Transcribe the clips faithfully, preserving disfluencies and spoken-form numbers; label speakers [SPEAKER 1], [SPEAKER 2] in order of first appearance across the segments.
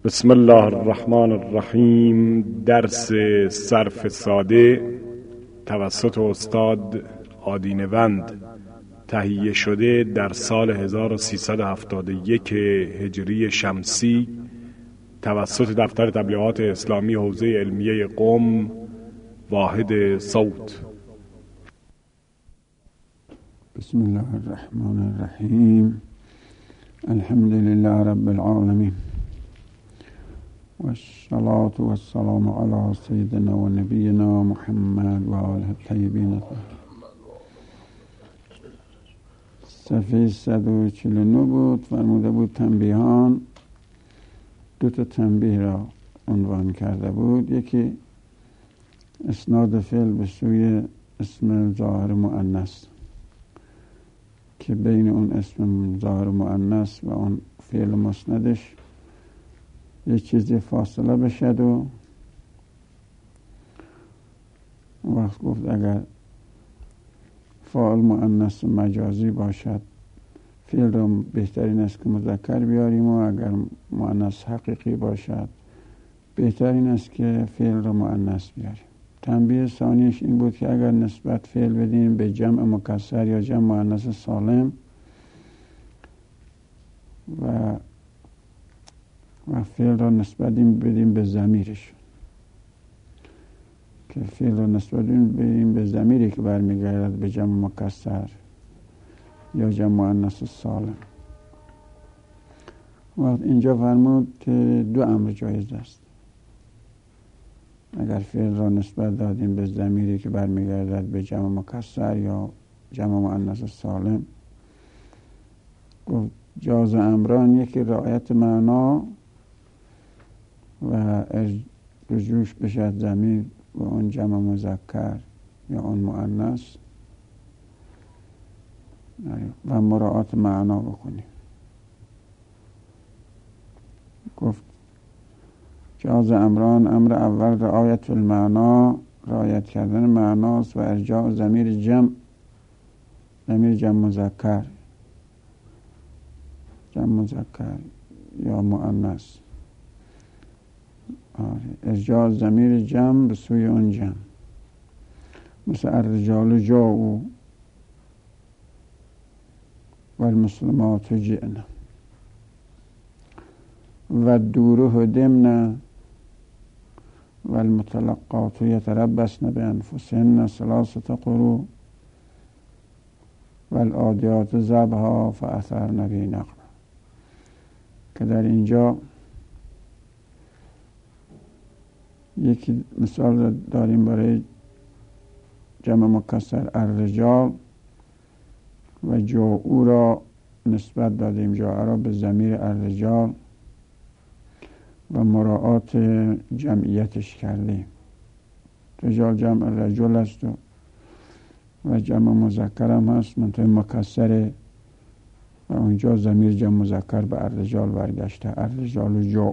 [SPEAKER 1] بسم الله الرحمن الرحیم. درس صرف ساده توسط استاد آدینوند تهیه شده در سال هزار و سیصد و هفتاد و یک هجری شمسی توسط دفتر تبلیغات اسلامی حوزه علمیه قم، واحد صوت.
[SPEAKER 2] بسم الله الرحمن الرحیم. الحمد لله رب العالمین و الصلاة و السلام علی سیدنا و نبینا محمد و آله الطیبین الطاهرین. صفحه صد و چهل و نه بود. فرموده بود تنبیهان. دو تا تنبیه را عنوان کرده بود. یکی اسناد فعل به سوی اسم ظاهر مؤنث که بین اون اسم ظاهر مؤنث و اون فعل مسندش یه چیزی فاصله بشد و وقت گفت اگر فاعل مؤنث مجازی باشد فعل را بهترین است که مذکر بیاریم و اگر مؤنث حقیقی باشد بهترین است که فعل را مؤنث بیاریم. تنبیه ثانیش این بود که اگر نسبت فعل بدیم به جمع مکسر یا جمع مؤنث سالم و و فعل را نسبت بدیم به ضمیرش، که فعل را نسبت بدیم به ضمیری که برمیگردد به جمع مکسر یا جمع مؤنث سالم. وقت اینجا فرمود که دو امر جایز است. اگر فعل را نسبت دادیم به ضمیری که برمیگردد به جمع مکسر یا جمع مؤنث سالم، گفت جاز امران، یکی رعایت معنا و رجوعش بشد ضمیر و اون جمع مذکر یا اون مؤنث و مراعات معنا بکنیم. گفت جاز امران، امر اول رعایت المعنا، رعایت کردن معناست و ارجاع ضمیر جمع، ضمیر جمع مذکر جمع مذکر یا مؤنث، ارجاع ضمیر جمع به سوی اون جمع، مثل الرجال جاءوا و المسلمات جئنا و دور هدمنا و المطلقات یتربصن بانفسهن ثلاثة قروء و العادیات ضبحا فاثرن به نقرا، که در اینجا یکی مثال داریم برای جمع مکسر الرجال و جاءوا را نسبت دادیم جاء را به ضمیر الرجال و مراعات جمعیتش کردیم. رجال جمع رجل است و, و جمع مذکر هم هست منطقه مکسره و اونجا ضمیر جمع مذکر به الرجال برگشته، الرجال جاء،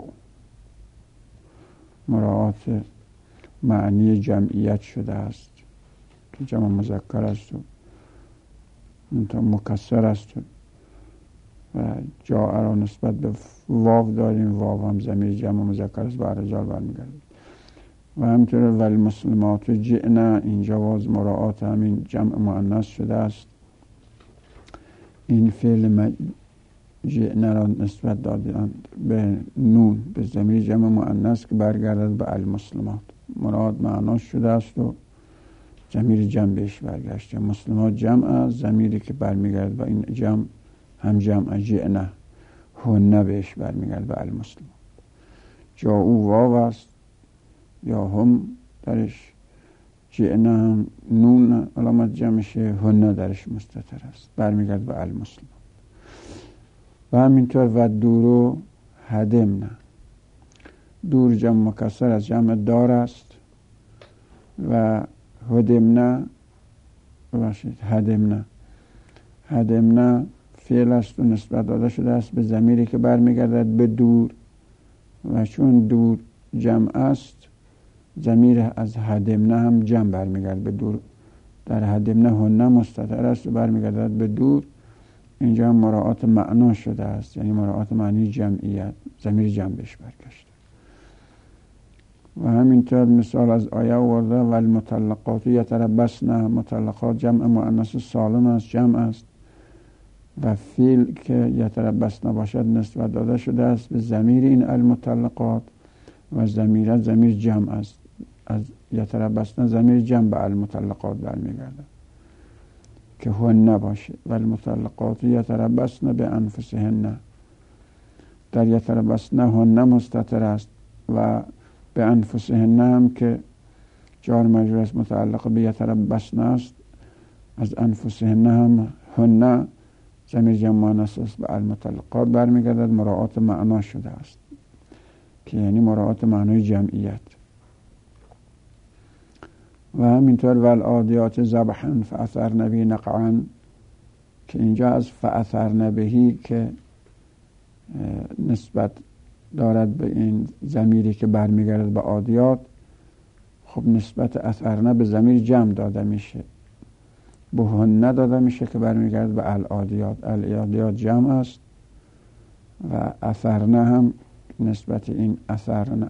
[SPEAKER 2] مراعات معنی جمعیت شده است که جمع مذکر است و منطقه مکسر است و جاء را نسبت به واو داریم، واو هم ضمیر جمع مذکر است و الرجال برمیگرده. و همینطور والمسلمات جئنا، اینجا باز مراعات همین جمع مؤنث شده است. این فعل جئنا را نسبت دادن به نون، به ضمیر جمع مؤنث که برگردد به المسلمات، مراد معناش شده است و ضمیر جمع بهش برگشته. مسلمات جمع است، ضمیری که برمیگرد به این جمع هم جمع جئنا، هن بهش برمیگرد به المسلمات. جاءوا واو است یا هم درش، جئنا هم نون علامت جمعشه، هن درش مستتر است، برمیگرد به المسلمات. و همینطور و دورو هدمنا، دور جمع مکسر از جمع دار است و هدمنا باشید هدمنا هدمنا فعل است و نسبت داده شده است به ضمیری که برمیگردد به دور و چون دور جمع است ضمیر از هدمنا هم جمع برمیگرد به دور. در هدمنا هن مستتر است و برمیگردد به دور اینجا مراعات معنا شده است، یعنی مراعات معنی جمعیت، ضمیر جمع بهش برگشته. و همینطور مثال از آیه آورده و المطلقات یتربصن، مطلقات جمع مؤنث سالم است، جمع است و فعل که یتربصن باشد نسبت داده شده است به ضمیر این المطلقات و ضمیر ضمیر جمع است. از یتربصن ضمیر جمع به المطلقات برمیگرده که هن باشه و المطلقات یتربصن به انفسهن. در یتربصن هن مستتر است و به انفسهن هم که جار مجرور است متعلق به یتربصن است، از انفسهن هم هن ضمیر جمع مؤنث است به المطلقات برمیگردد، مراعات معنا شده است که یعنی مراعات معنای جمعیت. و همینطور والعادیات ضبحا فاثرن به نقعا که اینجا از فاثرن بهی که نسبت دارد به این ضمیری که برمیگردد به عادیات، خب نسبت اثرنه به ضمیر جمع داده میشه، به هن داده میشه که برمیگردد به العادیات. العادیات جمع است و اثرنه هم نسبت این اثرنه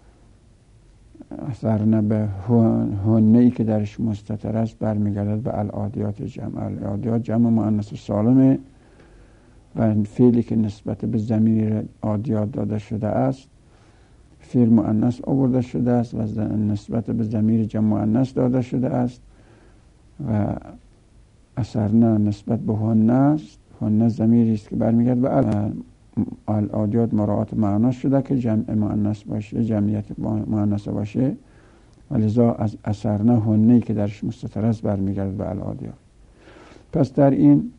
[SPEAKER 2] اثرنه به هنه ای که درش مستتر است برمیگردد به العادیات جمع. العادیات جمع مؤنث سالمه و فعلی که نسبت به ضمیر عادیات داده شده است فعل مؤنث آورده شده است و نسبت به ضمیر جمع مؤنث داده شده است و اثرنه نسبت به هنه است. هنه ضمیری است که برمیگرد به العادیات، مراعات معنا شده که جمع مؤنث باشه، جمعیت مؤنث باشه و لذا از اثرنه هنه‌ای که درش مستتر است برمیگرد به العادیات. پس در این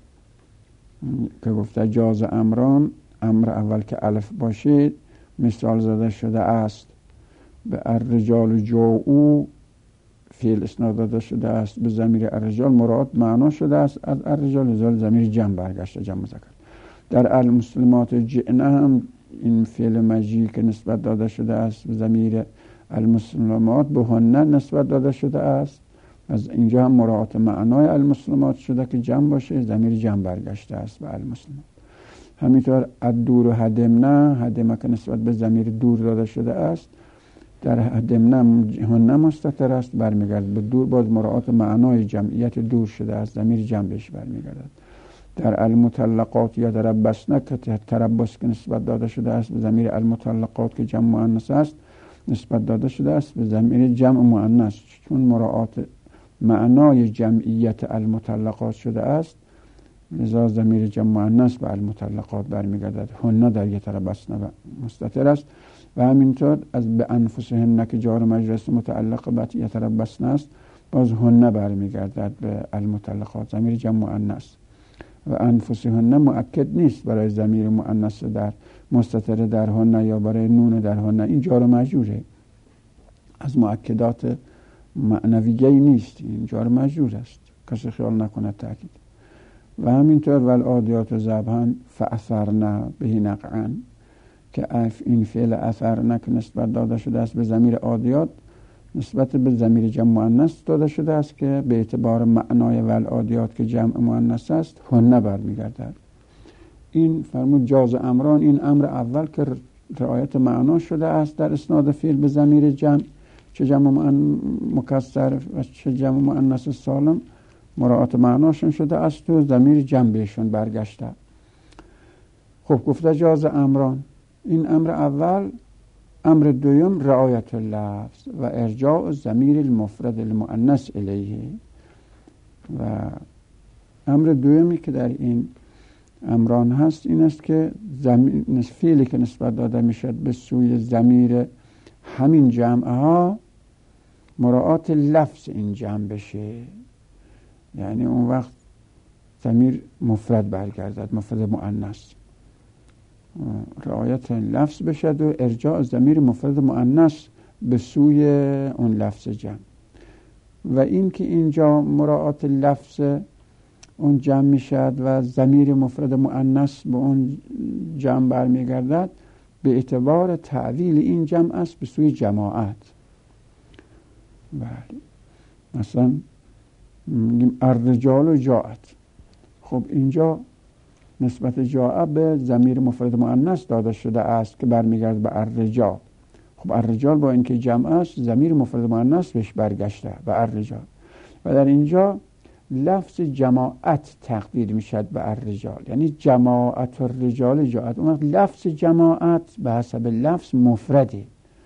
[SPEAKER 2] که گفته جاز امران، امر اول که الف باشه مثال زده شده است به الرجال جاءوا، فعل اسناد داده شده است به ضمیر الرجال، مراعات معنا شده است از الرجال، لذا ضمیر جمع برگشته، جمع مذکر. در المسلمات جئنا هم این فعل مجیء که نسبت داده شده است به ضمیر المسلمات به هن نسبت داده شده است، از اینجا هم مراعات معنای المسلمات شده که جمع باشه، ضمیر جمع برگشته است به المسلمات. همینطور الدور و هدمنا، هدمه که نسبت به ضمیر دور داده شده است، در هدمنا هن مستتر است برمیگرد به دور، باز مراعات معنای جمعیت دور شده است، ضمیر جمع بهش برمیگردد. در المطلقات یتربصن که تربص که نسبت داده شده است به ضمیر المطلقات که جمع مؤنث است نسبت داده شده است به ضمیر جمع مؤنث، چون مراعات معنای جمعیت المطلقات شده است لذا ضمیر جمع مؤنث به المطلقات برمیگردد. هن در یتربصن مستتر است و همینطور از به انفسهن که جار مجرور متعلق به یتربصن است باز هن برمیگردد به المطلقات، ضمیر جمع مؤنث. و انفسهن مؤکد نیست برای ضمیر مؤنث در مستتر در هن یا برای نون در هن، این جار مجروره، از مؤکدات معنویه نیست، این جار مجرور است، کسی خیال نکنه تاکید. و همینطور والعادیات ضبحا فاثرن به نقعا که این فعل اثرن که نسبت داده شده است به ضمیر عادیات نسبت به ضمیر جمع مؤنث داده شده است که به اعتبار معنای والعادیات که جمع مؤنث است هن برمیگردد. این فرمود جاز امران، این امر اول که رعایت معنا شده است در اسناد فعل به ضمیر جمع، چه جمع مکسر و چه جمع مؤنث سالم، مراعات معناشون شده است تو ضمیر جمع بهشون برگشته. خب گفته جاز امران، این امر اول. امر دوم رعایت اللفظ و ارجاع ضمیر المفرد المؤنث الیه. و امر دومی که در این امران هست این است که فعلی که نسبت داده میشد به سوی ضمیر همین جمع ها مراعات لفظ این جمع بشه، یعنی اون وقت ضمیر مفرد برگردد، مفرد مؤنث، رعایت لفظ بشد و ارجاع ضمیر مفرد مؤنث به سوی اون لفظ جمع. و این که اینجا مراعات لفظ اون جمع میشد و ضمیر مفرد مؤنث به اون جمع برمیگردد به اعتبار تعویل این جمع است به سوی جماعت. بله، مثلا میگیم الرجال جاءت، خب اینجا نسبت جاء به ضمیر مفرد مؤنث داده شده است که برمیگرده به الرجال. خب الرجال با اینکه جمع است ضمیر مفرد مؤنث بهش برگشته به الرجال و در اینجا لفظ جماعت تقدیر میشد به الرجال، یعنی جماعت الرجال جاءت. اون وقت لفظ جماعت به حسب لفظ مفرده،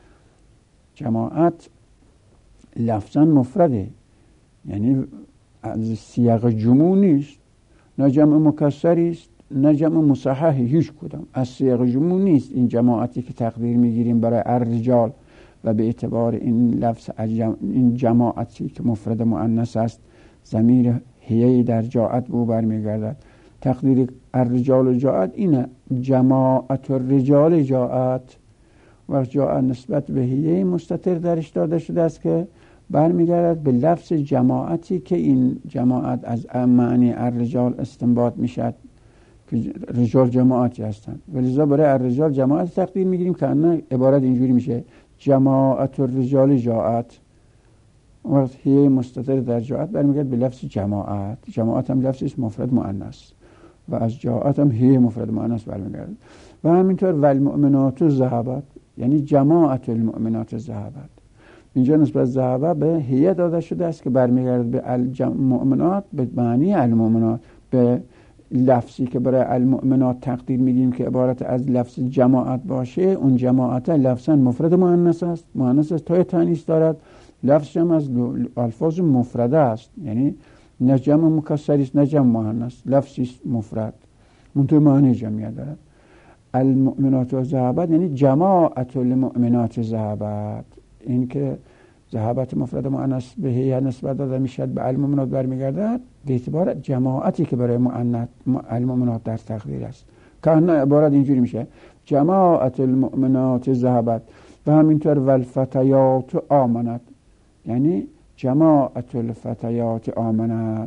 [SPEAKER 2] جماعت لفظا مفرده، یعنی از سیاق جموع نیست، نه جمع مکسری است نه جمع مصحح، هیچ کدام از سیاق جموع نیست. این جماعتی که تقدیر میگیریم برای الرجال و به اعتبار این لفظ این جماعتی که مفرد مؤنث است ضمیر هیه در جاءت به او برمیگردد. تقدیر الرجال و جاءت اینه، جماعت الرجال جاءت. وقت جاءت نسبت به هیه مستتر درش داده شده است که برمیگردد به لفظ جماعتی که این جماعت از معنی الرجال استنباط میشد که رجال جماعتی هستند، ولذا برای الرجال جماعت تقدیر میگیریم که انا عبارت اینجوری میشه جماعت الرجال جاءت. وقت هی مستتر در جاءت برمیگرد به لفظ جماعت. جماعت هم لفظ اسم مفرد مؤنث و از جاءت هم هی مفرد مؤنث برمیگرد. و همینطور والمؤمنات ذهبت، یعنی جماعت المؤمنات ذهبت. اینجا نسبت ذهبت به هی داده شده است که برمیگرد به المؤمنات به معنی المؤمنات، به لفظی که برای المؤمنات تقدیر میگیم که عبارت از لفظ جماعت باشه. اون جماعت لفظا مفرد مؤنث است، مؤنث است تا تانیث دارد، لفظ هم از الفاظ مفرده است، یعنی نه جمع مکسری است نه جمع مؤنث، لفظی است مفرد منتهی معنی جمعیت دارد. المؤمنات و ذهبت یعنی جماعت المؤمنات ذهبت. این که ذهبت مفرد مؤنث به هی نسبت داده میشد به المؤمنات برمیگردد به اعتبار جماعتی که برای مؤنث المؤمنات در تقدیر است، که نه عبارت اینجوری میشه جماعت المؤمنات ذهبت. و همینطور والفتیات آمنت، یعنی جماعت الفتیات آمنت.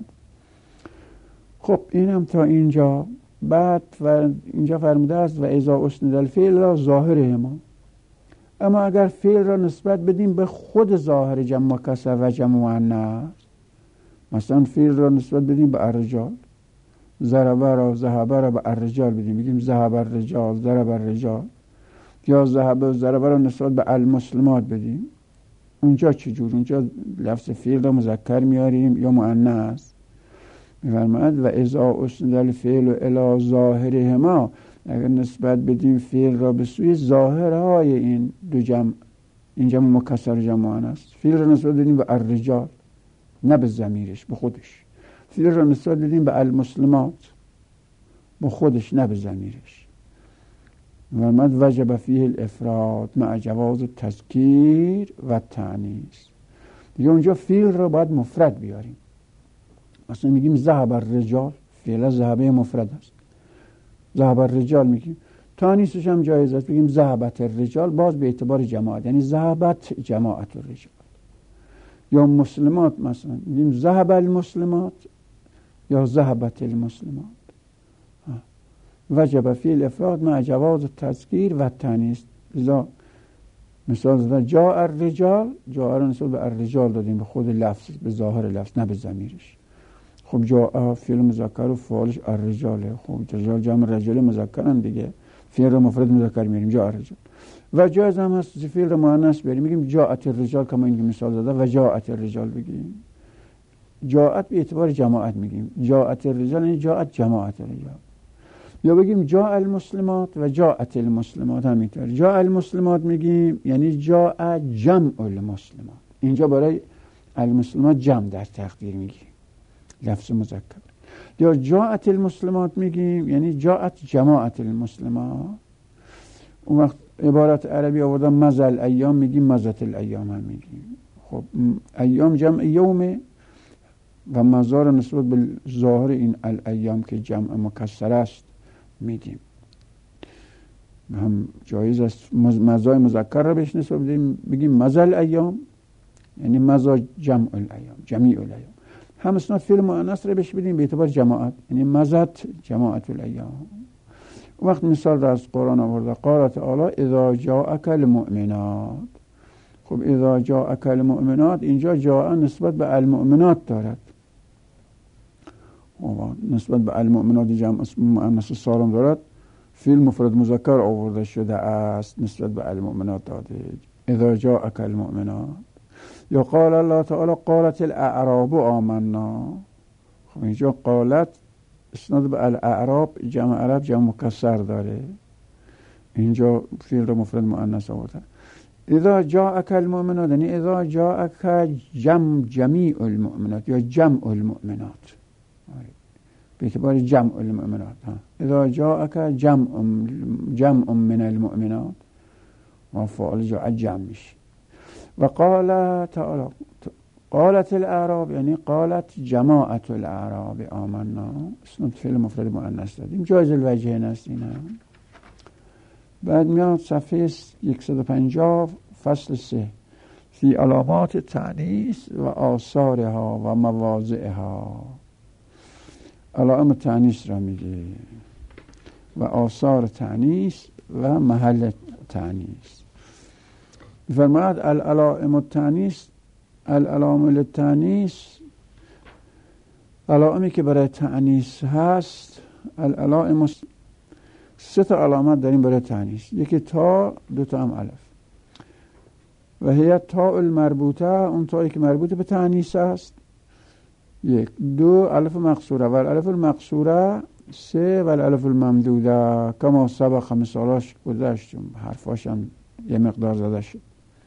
[SPEAKER 2] خب این هم تا اینجا. بعد و اینجا فرموده است و اذا اسند الفعل را ظاهره ما، اما اگر فعل را نسبت بدیم به خود ظاهر جمع مکسر و جمع مؤنث، مثلا فعل را نسبت بدیم به الرجال، ضرب را ذهب را به الرجال بدیم، بگیم ذهب الرجال ضرب الرجال، یا ذهب و ضرب را نسبت به المسلمات بدیم، اونجا چجور؟ اونجا لفظ فعل را مذکر میاریم یا مؤنث؟ میفرماید و اذا اسند الفعل الی ظاهرهما، اگر نسبت بدیم فعل را به سوی ظاهرهای این دو جمع، این جمع مکسر و جمع مؤنث، فعل را نسبت بدیم به الرجال نه به ضمیرش، به خودش. فعل را نسبت بدیم به المسلمات، به خودش نه به ضمیرش. فرمود وجب فیه الافراد مع جواز التذکیر و التأنیث. دیگه اونجا فعل را باید مفرد بیاریم. مثلا میگیم ذهب الرجال، فعل ذهبه مفرد است، ذهب الرجال میگیم. تانیثش هم جایز است، بگیم ذهبت الرجال، باز به اعتبار جماعت، یعنی ذهبت جماعت الرجال. یا مسلمات مثلا میگیم ذهب المسلمات یا ذهبت المسلمات. وجب فی الافراد مع جواز التذکیر و التأنیث. لذا مثال زدن جاء الرجال، جاء را نسبت به الرجال دادیم، به خود لفظ، به ظاهر لفظ نه به ضمیرش. خب جاء فعل مذکر و فاعلش الرجاله. خب رجال جمع رجال مذکرن دیگه، فعل را مفرد مذکر میاریم جاء الرجال. و جایز هم هست فعل را مؤنث بریم، میگیم جاءت الرجال، کما این مثال زده و جاءت الرجال بگیم. جاءت به اعتبار جماعت میگیم، جاءت الرجال یعنی جاءت جماعت الرجال. یا بگیم جاء المسلمات و جاءت المسلمات، همینطور جاء المسلمات میگیم یعنی جاء جمع المسلمات. اینجا برای المسلمات جمع در تقدیر میگیم، لفظ مذکر. یا جاءت المسلمات میگیم یعنی جاءت جماعت المسلمات. اون وقت عبارت عربی آوردن مزل ایام، میگیم مزت الایام هم میگیم. خب ایام جمع یومه و مزار نسبت به ظاهر این الایام که جمع مکسر است میدیم. هم جایز است مزای مذکر را بهش نسبت بدیم، بگیم مزل ایام یعنی مزا جمع الایام، جمیع الایام. هم اسناد فعل مؤنث را بهش بدیم به اعتبار جماعت، یعنی مزت جماعت الایام. وقت مثال را از قرآن آورده، قال تعالی اذا جاءک المؤمنات. خب اذا جاءک المؤمنات، اینجا جاء نسبت به المؤمنات دارد. نسبت به المؤمنات جمع مؤنث سالم دارد، فعل مفرد مذکر آورده شده است نسبت به المؤمنات داده. اذا جاءك المؤمنات. یا قال الله تعالی قالت الاعراب آمنا. خب اینجا قالت اسناد به الاعراب جمع عرب جمع مکسر داره، اینجا فعل مفرد مؤنث آورده. اذا جاءك المؤمنات یعنی اذا جاءك جمع جمیع المؤمنات یا جمع المؤمنات، به اعتبار جمع المؤمنات. اذا جاءك جمع جمع من المؤمنات و فعل جاء جمع میشه. و قال تعالی قالت الاعراب یعنی قالت جماعت الاعراب آمنا، اسم فعل مفرد مؤنث دادیم، جایز الوجهین است اینا. بعد میاد صفحه صد و پنجاه فصل سه فی علامات تأنیث و آثارها و مواضعها. علائم تأنیث را میگه و آثار تأنیث و محل تأنیث. فرماید العلائم التأنیث، العلائم التأنیث علائمی که برای تأنیث هست. العلائم سه تا علامت داریم برای تأنیث، یکی تا، دو تا هم الف. و هي تا المربوطه، اون تایی که مربوط به تأنیث است، یک. دو الف مقصوره و الف المقصوره، سه و الف الممدوده کما سبق مثالاش گذاشتیم، حرفاش هم یه مقدار زده شد.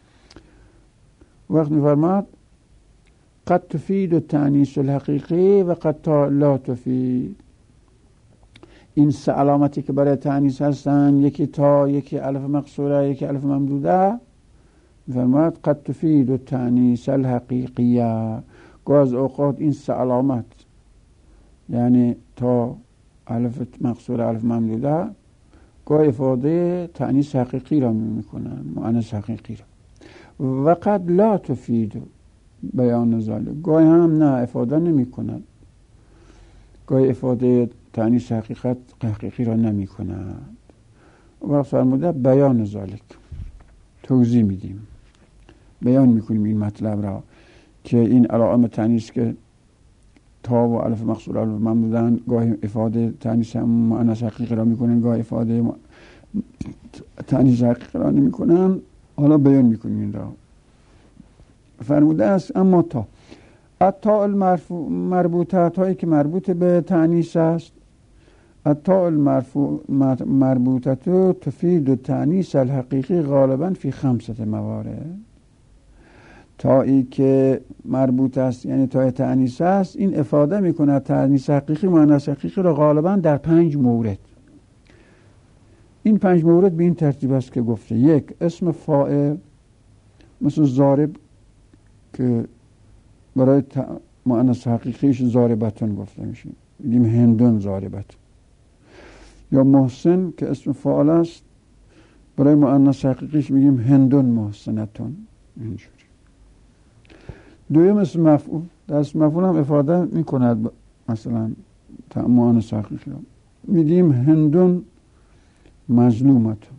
[SPEAKER 2] وقت می‌فرماد قد تفید التأنیث الحقیقی و قد لا تفید. این سه علامتی که برای تأنیث هستن، یکی تا، یکی الف مقصوره، یکی الف ممدوده، می‌فرماد قد تفید التأنیث الحقیقیه. گاز اوقات این سه علامت یعنی تا، الف مقصوره، الف ممدوده گاه افاده تأنیث حقیقی را میکنن، مؤنث حقیقی را. و قد لا تفید بیان ذلك، گاه هم نه افاده نمی کنند، گاه افاده تأنیث حقیقت حقیقی را نمی کنند. و فرموده بیان ذلك، توضیح میدیم، بیان میکنیم این مطلب را که این علائم تأنیث که تا و الف مقصوره الف ممدودن گاهی افاده تأنیث مؤنث حقیقی را میکنن، گاهی افاده تأنیث حقیقی را نمیکنن. حالا بیان میکنیم این را. فرموده است اما تا التا المربوطه، تایی که مربوط به تأنیث است، التا المربوطه تفید التأنیث الحقیقی غالبا فی خمسه موارد. تایی که مربوط است یعنی تای تأنیث است، این افاده میکنه تأنیث حقیقی مؤنث حقیقی رو غالبا در پنج مورد. این پنج مورد به این ترتیب است که گفته: یک، اسم فاعل مثل ضارب که برای مؤنث حقیقیش ضاربتون گفته میشه، میگیم هندون ضاربتون. یا محسن که اسم فاعل است، برای مؤنث حقیقیش میگیم هندون محسنتون. اینجوری. دویم اسم مفعول، در اسم مفعول هم افاده میکند مثلا مؤنث حقیقی رو، میگیم هندون مظلومتون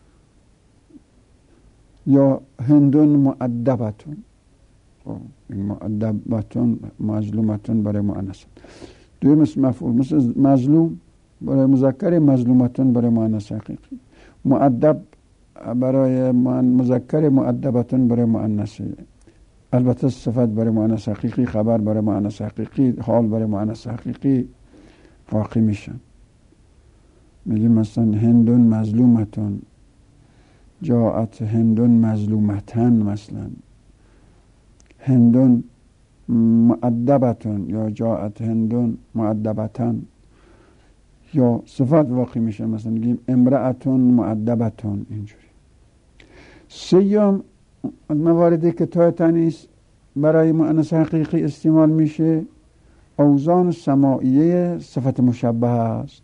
[SPEAKER 2] یا هندون مؤدبتون. مؤدبتون مظلومتون برای مؤنث. دویم اسم مفعول مثل مظلوم برای مذکر، مظلومتون برای مؤنث حقیقی، مؤدب برای مذکر، مؤدبتون برای مؤنث. البته صفت برای مؤنث حقیقی، خبر برای مؤنث حقیقی، حال برای مؤنث حقیقی واقع میشن. میگیم مثلا هندون مظلومتون، جاءت هندون مظلومتن، مثلا هندون مؤدبتون یا جاءت هندون مؤدبتن. یا صفت واقع میشه، مثلا میگیم امرأتون مؤدبتون. اینجوری. سیوم مواردی که تا تأنیث برای مؤنث حقیقی استعمال میشه، اوزان سماعیه صفت مشبهه است.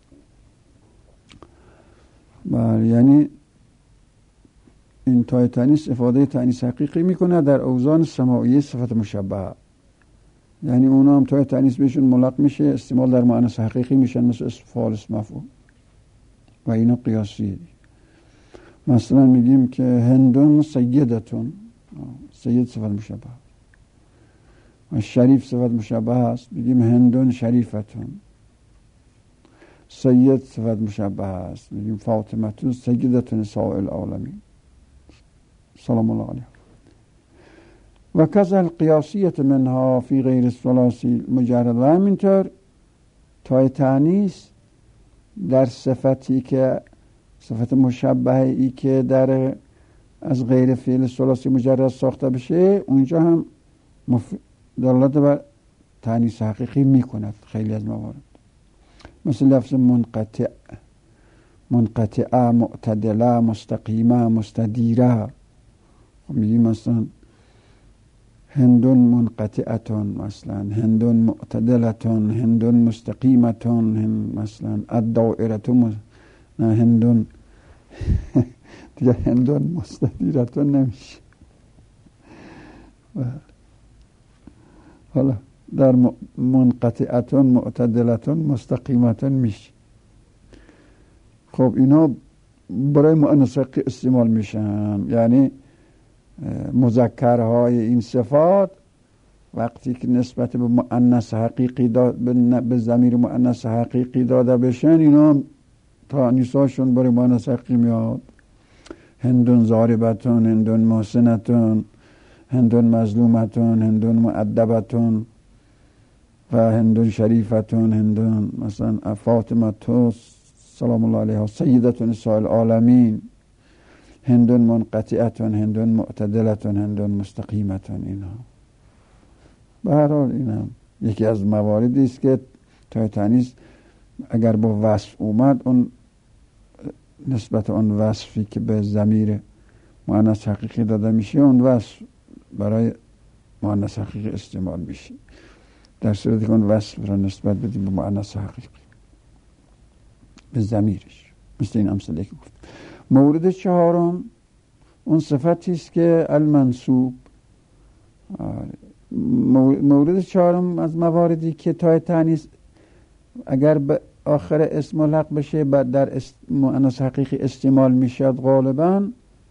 [SPEAKER 2] بله، یعنی این تا تأنیث افاده تأنیث حقیقی میکنه در اوزان سماعیه صفت مشبهه، یعنی اونا هم تا تأنیث بهشون ملق میشه، استعمال در مؤنث حقیقی میشن، مثل اسم فاعل، اسم مفعول و اینا قیاسیه. مثلا میگیم که هندون سیدتون، سید صفت مشبه. شریف صفت مشبه است، بگیم هندون شریفتون. سید صفت مشبه است، بگیم فاطمه سیدة نساء العالمین سلام الله علیها. و کذا القیاسیت منها فی غیر الثلاثی مجرد. و همینطور تای تانیث در صفتی که صفت مشبه ای که در از غیر فعل ثلاثی مجرد ساخته بشه، اونجا هم مف... دلالت بر تانیث حقیقی میکند خیلی از موارد. مثل لفظ منقطع، منقطعه، معتدله، مستقیمه، مستدیره. میگیم مثلا هندون منقطعتون، مثلا هندون معتدلتون، هندون مستقیمتون، هند مثلا الدائرتون، نه هندون دیگه هندون مستدیرتون نمیشه. حالا در منقطعتون، معتدلتون، مستقیمتون میشه. خب اینا برای مؤنث حقیقی استعمال میشن، یعنی مذکرهای این صفات وقتی که نسبت به مؤنث حقیقی داد به ضمیر مؤنث حقیقی داده بشن، اینا تانیثاشون برای مؤنث حقیقی میاد. هندون ضاربتون، هندون محسنتون، هندون مظلومتون، هندون مؤدبتون و هندون شریفتون، هندون مثلا فاطمه تو سلام الله علیها سیدة نساء العالمین، هندون منقطعتون، هندون معتدلتون، هندون مستقیمتون. اینا به هر حال اینا یکی از مواردی است که تای تانیث اگر با وصف اومد، اون نسبت اون وصفی که به ضمیر مؤنث حقیقی داده میشه، اون وصف برای مؤنث حقیقی استعمال میشه. در صورتی که اون وصف را نسبت بدیم به مؤنث حقیقی، به ضمیرش، مثل این امثله که گفت. مورد چهارم اون صفتی است که المنصوب. مورد چهارم از مواردی که تای تانیث اگر به آخر اسم ملحق بشه بعد در مؤنث حقیقی استعمال میشد، غالبا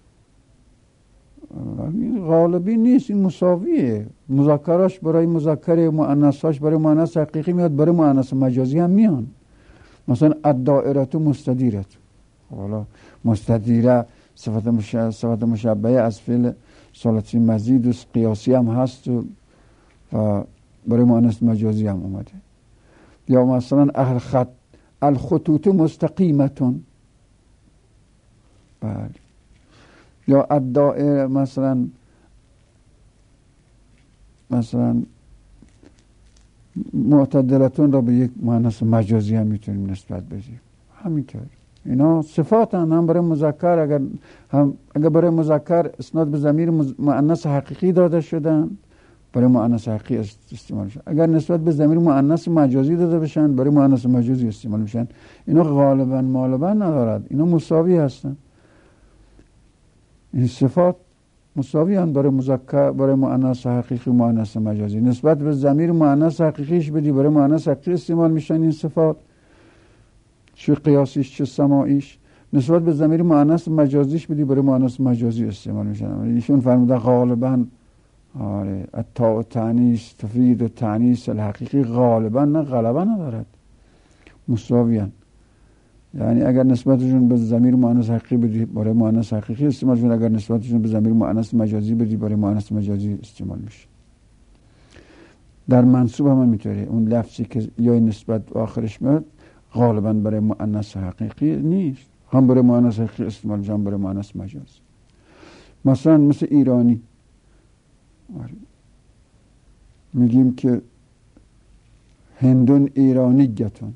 [SPEAKER 2] غالبی نیست، این مساویه. مذکراش برای مذکر، مؤنثاش برای مؤنث حقیقی میاد، برای مؤنث مجازی هم میان. مثلا الدائرة مستدیرة، حالا مستدیره صفت مشابه صفت مشابه از فعل ثلاثی مزید و قیاسی هم هست و برای مؤنث مجازی هم اومده. یا مثلا اهل خط الخطوط مستقیمتون، بله. یا الدائره مثلا مثلا معتدلتون را به یک مؤنث مجازی هم میتونیم نسبت بدیم. همینطور اینا صفات هم برای مذکر، اگر هم اگر برای مذکر اسناد به ضمیر مؤنث حقیقی داده شدن، برای مؤنث حقیقی استعمال میشن. اگر نسبت به ضمیر مؤنث مجازی داده بشن، برای مؤنث مجازی استعمال میشن. اینا غالبا مالبا ندارد، اینا مساوی هستن. این صفات مساوی هستند برای مذکر، برای مؤنث حقیقی، مؤنث مجازی. نسبت به ضمیر مؤنث حقیقیش بدی، برای مؤنث حقیقی استعمال میشن این صفات، چه قیاسیش چه سماعیش. نسبت به ضمیر مؤنث مجازیش بدی، برای مؤنث مجازی استعمال میشن. ایشون فرموده غالبا آره التاء التانیث تفید التانیث الحقیقی، غالبا نه غالبا ندارد، مساویان. یعنی اگر نسبتشون به ضمیر مؤنث حقیقی بدی، برای مؤنث حقیقی استعمال میشن. اگر نسبتشون به ضمیر مؤنث مجازی بدی، برای مؤنث مجازی استعمال میشه. در منصوب هم همینطوره. اون لفظی که یا نسبت آخرش میاد غالبا برای مؤنث حقیقی نیست، هم برای مؤنث حقیقی استعمال میشه، هم برای مؤنث مجازی. مثلا مثل ایرانی میگیم که هندون ایرانی گتون،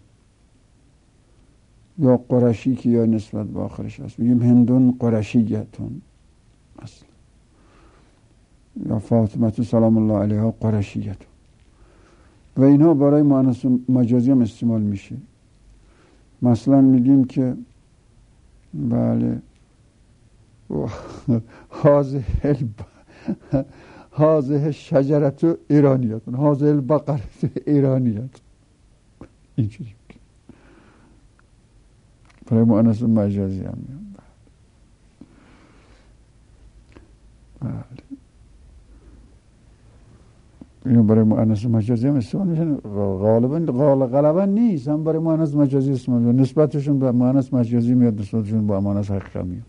[SPEAKER 2] یا قرشی که یا نسبت به آخرش هست میگیم هندون قرشی گتون مثلا، یا فاطمه سلام الله علیها قرشی گتون. و اینها برای مؤنث مجازی هم استعمال میشه. مثلا میگیم که بله هذه هذه شجرة ایرانیت، هذه البقرة ایرانیت، اینجوری برای مؤنث مجازی هم میاد. اینو برای مؤنث مجازی هم استفاده میشن، غالبا غال غالبا نیست، هم برای مؤنث مجازی استفاده میشن، نسبتشون به مؤنث مجازی میاد، نسبتشون با مؤنث حقیقی میاد.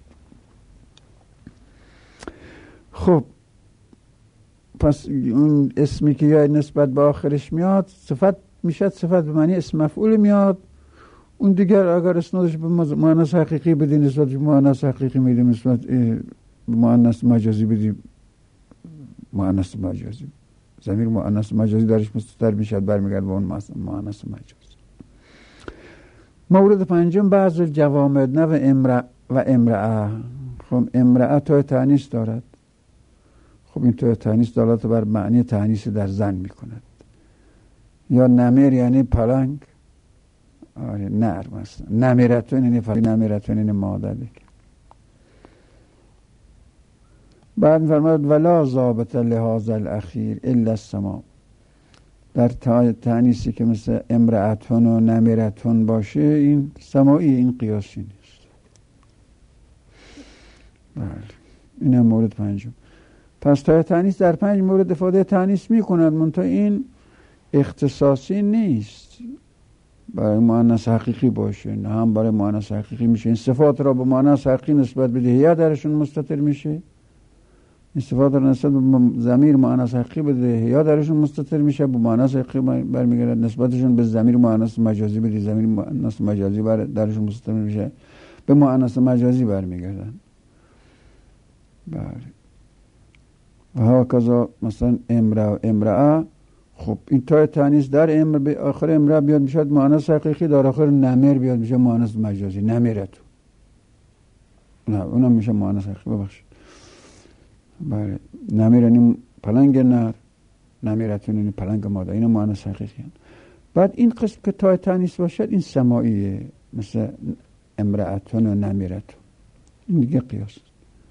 [SPEAKER 2] خب پس اون اسمی که یا نسبت به آخرش میاد صفت میشد، صفت به معنی اسم مفعول میاد. اون دیگر اگر اسنادش به مؤنث حقیقی بدی نسبت به مؤنث حقیقی میدی، نسبت به مؤنث مجازی بدی مؤنث مجازی، ضمیر مؤنث مجازی درش مستتر میشد، برمیگرد به اون مؤنث مجازی. مورد پنجم بعض الجوامد نو امرأ و امرأه. خب امرأه تای تانیث دارد. خب این تای تانیث دلالت بر معنی تانیث در زن میکند. یا نمر یعنی پلنگ، آره نر مثلا، نمیرتون یعنی پلنگ، نمیرتون یعنی مادر. بعد فرمود ولا ضابط لهذا الاخیر الا السماء. در تانیثی که مثل امرأتون و نمیرتون باشه این سماعی، این قیاسی نیست. بله این هم مورد پنجم. پس تای تانیث در پنج مورد افاده تانیث میکند، منتها این اختصاصی نیست برای مؤنث حقیقی باشه، نه هم برای مؤنث حقیقی میشه. این صفات را به مؤنث حقیقی نسبت بده یا درشون مستتر میشه، این صفات را نسبت به ضمیر مؤنث حقیقی بده یا درشون مستتر میشه، به مؤنث حقیقی برمیگرد. نسبتشون به ضمیر مؤنث مجازی بده، ضمیر مؤنث مجازی بر درشون مستتر میشه، به مؤنث مجازی برمیگردن. بله و هکذا مثلا امرأ و امرأه. خب این تای تانیث در امر به آخر امرأ بیاد میشد مؤنث حقیقی، در آخر نمر بیاد میشه مؤنث مجازی، نمیرتو، نه اونم میشه مؤنث حقیقی. ببخشید بله نمر یعنی پلنگ نر، نمیرتون یعنی پلنگ مادر، این مؤنث حقیقی هست. بعد این قسم که تای تانیث باشد این سماعیه، مثل امرأتون و نمیرتون، این دیگه قیاس.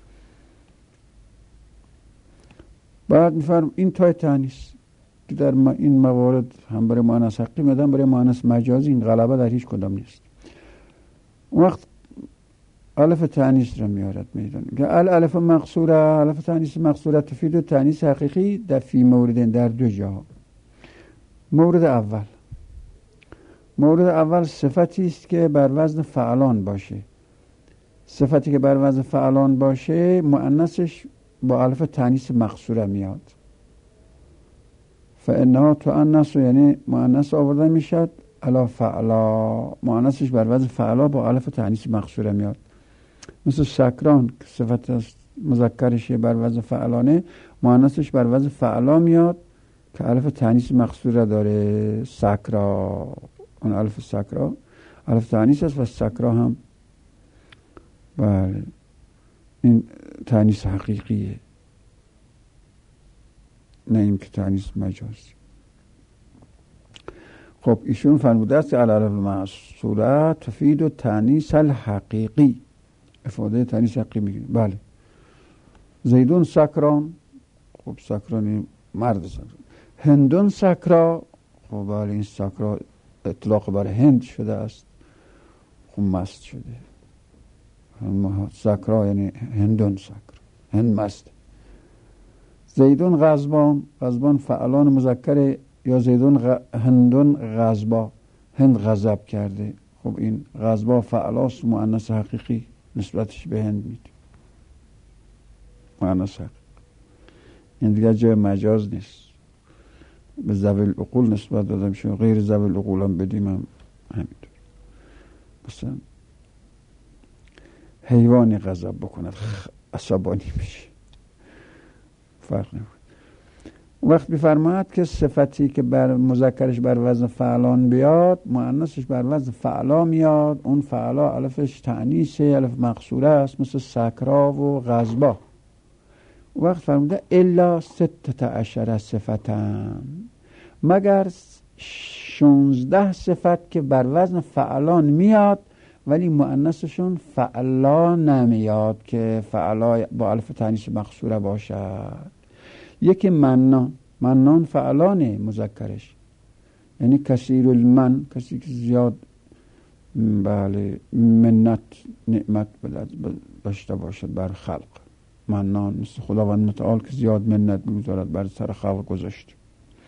[SPEAKER 2] بعد میفرم این تای تانیث که در این موارد هم برای مؤنث حقیقی میادن، برای مؤنث مجازی این غلبه در هیچ کدام نیست. اون وقت الف تانیث را میارد میدن که الالف مقصوره، الف تانیث مقصوره تفید تانیث حقیقی در فی موردن، در دو جا. مورد اول، مورد اول صفتی است که بر وزن فعلان باشه. صفتی که بر وزن فعلان باشه مؤنثش با الف تانیث مقصوره میاد. فانها تؤنث یعنی مؤنث آورده میشد الا فعلا، مؤنثش بر وزن فعلا با الف تانیث مقصوره میاد. مثل سکران که صفت مذکرش بر وزن فعلانه، مؤنثش بر وزن فعلا میاد که الف تانیث مقصوره داره. سکرا، اون الف سکرا الف تانیث است و سکرا هم بله این تانیث حقیقیه، نه این که تانیث مجازی. خب ایشون فرموده است الالف مقصوره تفید و تانیث الحقیقی، افاده تانیث حقیقی میگه. بله زیدون سکران، خب سکرانی مرد سکران. هندون سکرا، خب بله این سکرا اطلاق بر هند شده است، خب مست شده. سکرا یعنی هندون سکرا، هند مست. زیدون غضبان، غضبان فعلان مذکر، یا زیدون غ... هندون غضبا، هند غضب کرده. خب این غضبا فعلاست، مؤنث حقیقی نسبتش به هند میده، مؤنث حقیقی. این دیگه جای مجاز نیست، به ذوی العقول نسبت داده میشه، غیر ذوی العقول هم بدیم هم همینطور. مثلا حیوانی غضب بکند عصبانی میشه، فرق نمیکنه. وقت بفرماید که صفتی که بر مذکرش بر وزن فعلان بیاد مؤنثش بر وزن فعلا میاد، اون فعلا الفش تانیثه، الف مقصوره است، مثل سکرا و غضبا. وقت فرموده الا ستة عشر صفتن، مگر شانزده صفت که بر وزن فعلان میاد ولی مؤنثشون فعلا نمیاد که فعلا با الف تانیث مقصوره باشد. یکی منان، منان فعلانه مذکرش، یعنی کثیر المن، کسی که زیاد بله منت نعمت داشته باشد بر خلق. منان مثل خداوند متعال که زیاد منت بگذارد بر سر خلق گذاشت.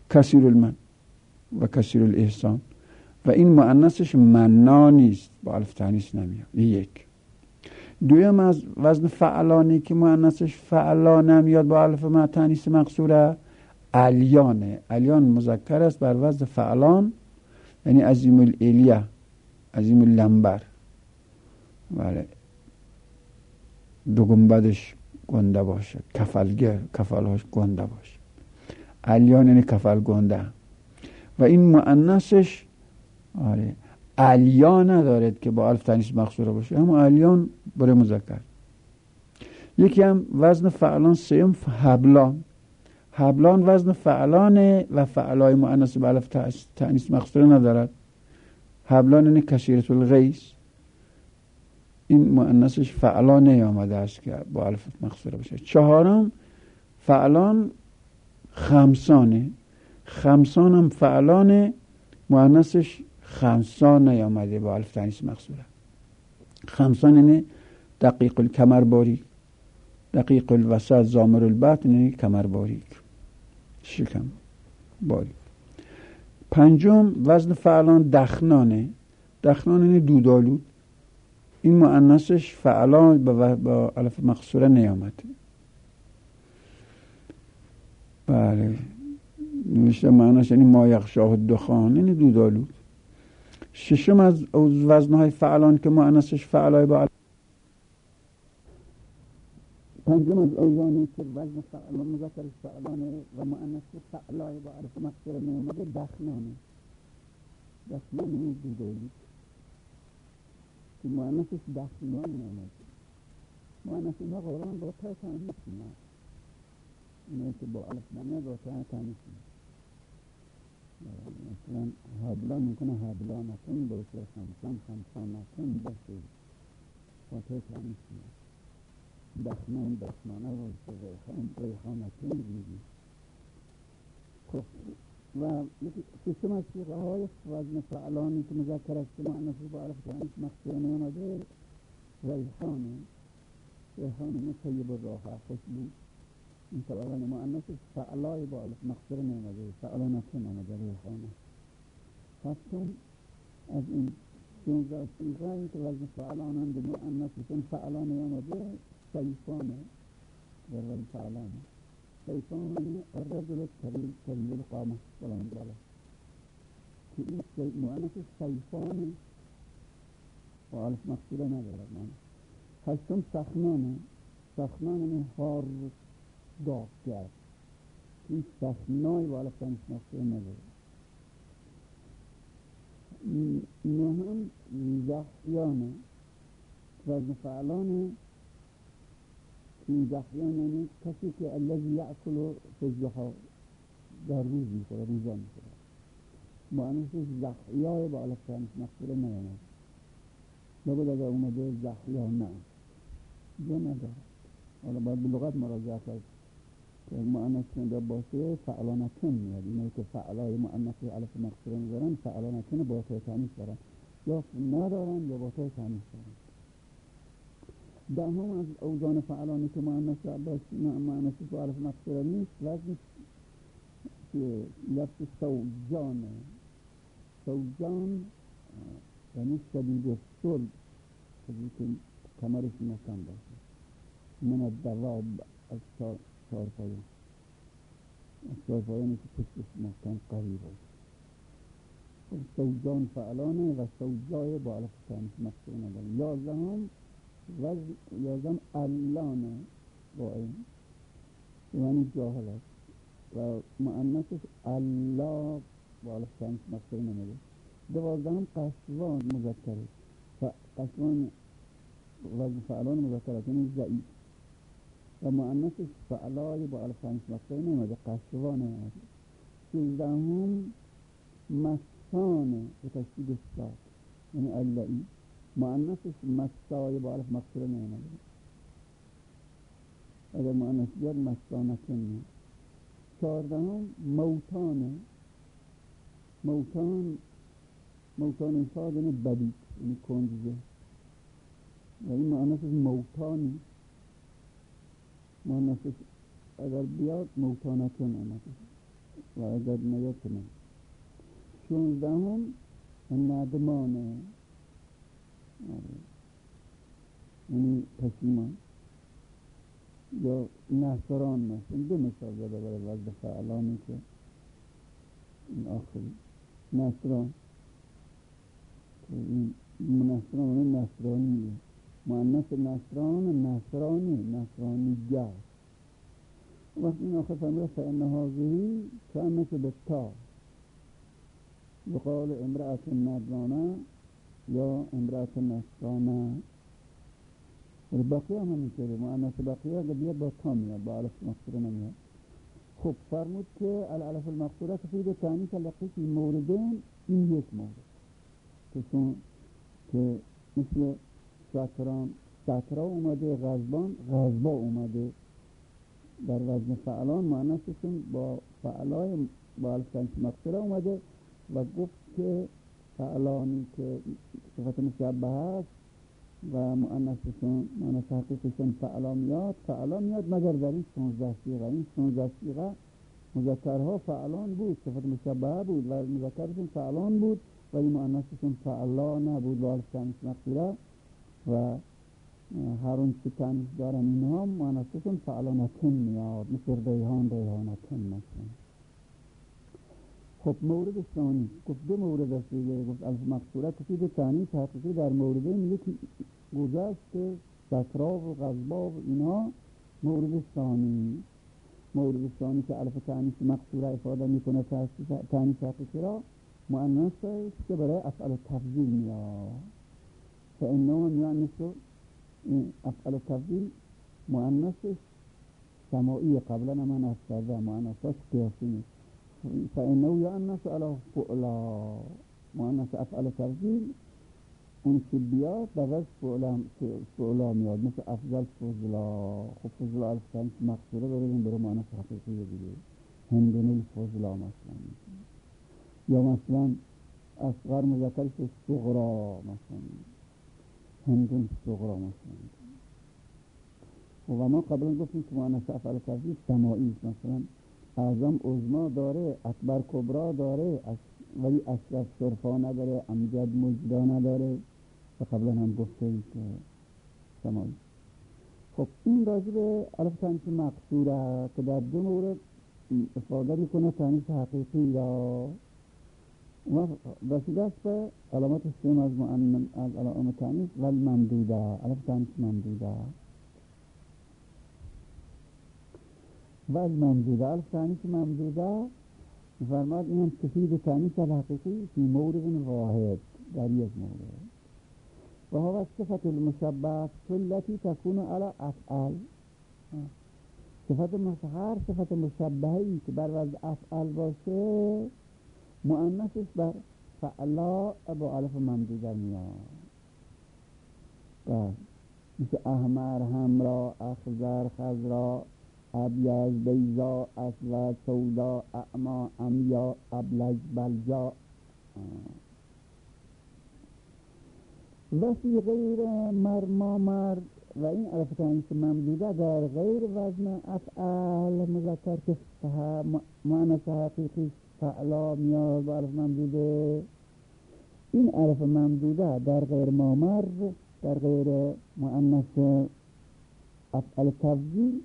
[SPEAKER 2] کثیر المن و کثیر الاحسان و این مؤنثش منا نیست، با الف تانیث نمیاد. یک. دویم از وزن فعلانی که مؤنثش فعلا نمیاد با الف تانیث مقصوره، الیانه. الیان مذکر است بر وزن فعلان، یعنی عظیم الالیه، عظیم اللنبر. بله، دو گنبدش گنده باشه، کفلگر، کفلهاش گنده باشه. الیان یعنی کفل گنده. و این مؤنثش آره الیا ندارد که با الف تانیث مقصوره باشه، اما الیان برای مذکر. یکی هم وزن فعلان سیم حبلان. حبلان وزن فعلانه و فعلای مؤنث با الف تانیث مقصوره ندارد. حبلان یعنی کثیرة الغیث، این مؤنثش فعلان نیامده است که با الف مقصوره باشه. چهارم فعلان خمسانه. خمسان هم فعلان، مؤنثش خمسان نیامده با الف تانیث مقصوره. خمسان یعنی دقیق الکمر باریک، دقیق الوسط زامر البطن یعنی کمر باریک، شکم باریک. پنجم وزن فعلان دخنانه. دخنان یعنی دودالود، این مؤنثش فعلان با الف مقصوره نیامده. بله، نوشته معناش یعنی ما یغشاه دخان، یعنی دودالود. ششم از وزنهای فعلان که مؤنثش فعلای با الف. پنجم از اوزانی که وزن فعلان مذکرش فعلانه و مؤنثش فعلای با الف مقصوره نیامده دخنانه. دخنان یعنی دودالود که مؤنثش دخنان نیامده. مؤنث اینها قرآن با تا تانیث میاد، اینه که با الف نمیاد با تا تانیث میاد. مثلا حبلان میکنه حبلانتون، باشه خمسان خمسانتون باشه با تا تانیث میاد. دخنان دخنانه باشه ریحان ریحانتون میگی. خب و سیستم از سیغه های وزن فعلانی که مذکر است که مؤنث با الف تانیث مقصوره نیامده ریحانه. ریحانه طیب الراحه، خوشبو. این طبعا مؤنثش فعلای با الف مقصوره نیامده، فعلانتون آمده ریحانه. هفتم از این شونزده سیغه که وزن فعلانان به مؤنثشون فعلان نیامده سیفانه در وزن فعلانه. سیفان الرجل طویل القامه بلند بالا، که این مؤنثش سیفانه و الف مقصوره ندارد. من هشتم سخنانه. سخنان یعنی هار داغ کرد، این سخنای و الف تانیث مقصوره ندارد. نهم زحیانه. وزن فعلانه این زحیان یعنی کسی که الذی یأکل فی الضحی، در روز میخوره، روزا میخوره. مؤنثش زحیای با الف تانیث مقصوره نیامده. لابد اگر اومده زحیا نه جا نداره. حالا باید به لغت مراجعه کرد که مؤنث چنده باشه فعلانتون میاد. اینه که فعلای مؤنث الف مقصوره ندارن، فعلانتون با تا تانیث دارن، یا ندارن یا با تا تانیث دارن. دهم از اوزان فعلانی که مؤنث مؤنث با الف مقصوره نیست وزن که لفظ سوجانه. سوجان یعنی شدید الصلب، چیزی که کمرش محکم باشه. من الدواب از چهارپایان، از چهارپایانی که پشتش محکم قوی باشه. سوجان فعلانه و سوجای با الف تانیث مقصوره نداره. یازدهم وزن یازدهم علانه با این یعنی جاهل است و مؤنثش علا با الف تانیث مقصوره نداره. دوازدهم قشوان مذکره. قشوان وزن فعلان مذکره یعنی ضعیف و مؤنثش فعلای با الف تانیث مقصوره نمیده، قشوان نمیده. سیزدهم مسانه به تشدید صاد یعنی علعی، مؤنثش مسای با الف مقصوره نمیده. اگر مؤنث بیاد مسانتون نمیده. چهاردهم موتانه. موتان موتان صاد یعنی بدید، یعنی کنجه، و این مؤنثش موتانی. مؤنثش اگر بیاد موتانتون آمده. و اگر نیتونه شونزدهم ندمانه، یعنی پشیمان یا نصران مثلا. دو مثال زده برای وزد فعلانی که این آخری نصران که این نصران و نصرانیه، مؤنث نصران نصرانی نصرانی جا. وقتی این آخر فرموده فإن هذه کانت بالتا بقال امرأة ندرانه یا امرأة نصرانه. و بقیه هم همینطوره، مؤنث بقیه اگه بیاد با تا میاد، با الف مقصوره نمیاد. خب فرمود که الالف المقصوره تفید تانیث لقی فی موردین، این یک مورد که چون که مثل شاکران شاکرا اومده، غضبان غضبا اومده در وزن فعلان، مؤنثشون با فعلای با الف تانیث مقصوره اومده و گفت که فعلانی که صفت مشبه هست و مؤنثشون مؤنث حقیقیشون فعلا میاد، فعلا میاد مگر در این شانزده صیغه. این شانزده صیغه مذکرها فعلان بود، صفت مشبهه بود و مذکرشون فعلان بود ولی مؤنثشون فعلا نبود با الف تانیث مقصوره و هر اون که تانیث دارن اینها مؤنثشون فعلانتن میاد، مثل ریحان ریحانتن مثلا. خب مورد ثانی گفت دو مورد است دیگه، گفت الف مقصوره تفید تانیث حقیقی در موردین، یکی گذشت سکرا و غضبا و اینا. مورد ثانی مورد ثانی که الف تانیث مقصوره افاده میکنه تانیث حقیقی را، مؤنث است که برای افعال تفضیل میاد. فانه یعنیسو افعال تفضیل مؤنث سماعی قبلا من افسرده، مؤنثاش قیاسی نیست. فانه یعنیسو علی فعلا، مؤنث افعال تفضیل اون که بیاد در وزن فعلا فعلا میاد، مثل افضل فضلا. خب فضلا الف تانیث مقصوره بردیم برای مؤنث حقیقی دیگه، هندون الفضلا مثلا. یا مثلا اصغر مذکرش صغرا مثلا، هندون صغرا مثلا. و ما قبلا گفتیم که مؤنث افعال تفضیل سماعی است، مثلا اعظم عظما داره، اکبر کبرا داره ولی اشرف شرفا نداره، امجد مجدا نداره و قبلا هم گفته اید که سماعی. خب این راجع به الف تانیث مقصوره که در دو مورد افاده میکنه تانیث حقیقی را. و رسیده است به علامات سیم از مؤنث از علامات تانیث و الممدوده، الف تانیث ممدوده و الممدوده. الف تانیث ممدوده فرماد این هم تفید تانیث الحقیقی فی مورد واحد، در یک مورد. و هو صفت المشبه التي تكون على افعال. صفت هر صفت مشبهی که بر وزن افعال باشه مؤنثش بر فعلا با الف ممدوده میاد. مثل احمر، حمرا، اخضر، خضرا، ابیض، بیضا، اسود، سودا، اعما، عمیا، ابلج، بلجا. و فی غیر مرما مر، و این الف تانیث ممدوده در غیر وزن افعال مذکر که مؤنث حقیقی فعلا میاد با الف ممدوده. این الف ممدوده در غیر مامر، در غیر مؤنث افعال تفضیل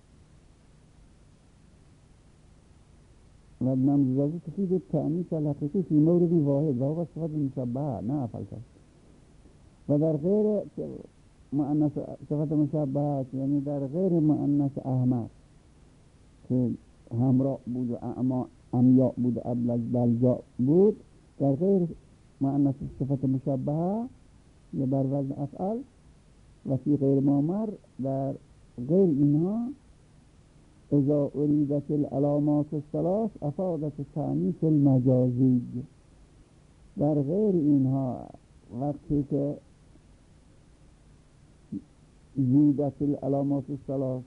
[SPEAKER 2] و ممدوده تفید تانیث الحقیقی فی مورد واحد و هو صفت مشبهه نه افعال تفضیل. و در غیر مؤنث صفت مشبهه یعنی در غیر مؤنث احمر که حمرا بود و اعما عمیا بود و ابلج بلجا بود، در غیر مؤنث صفت مشبهه یا بر وزن افعال و فی غیر مامر در غیر اینها اذا اریدت العلامات الثلاث افادت تانیث المجازی. در غیر اینها وقتی که زیدت العلامات الثلاث،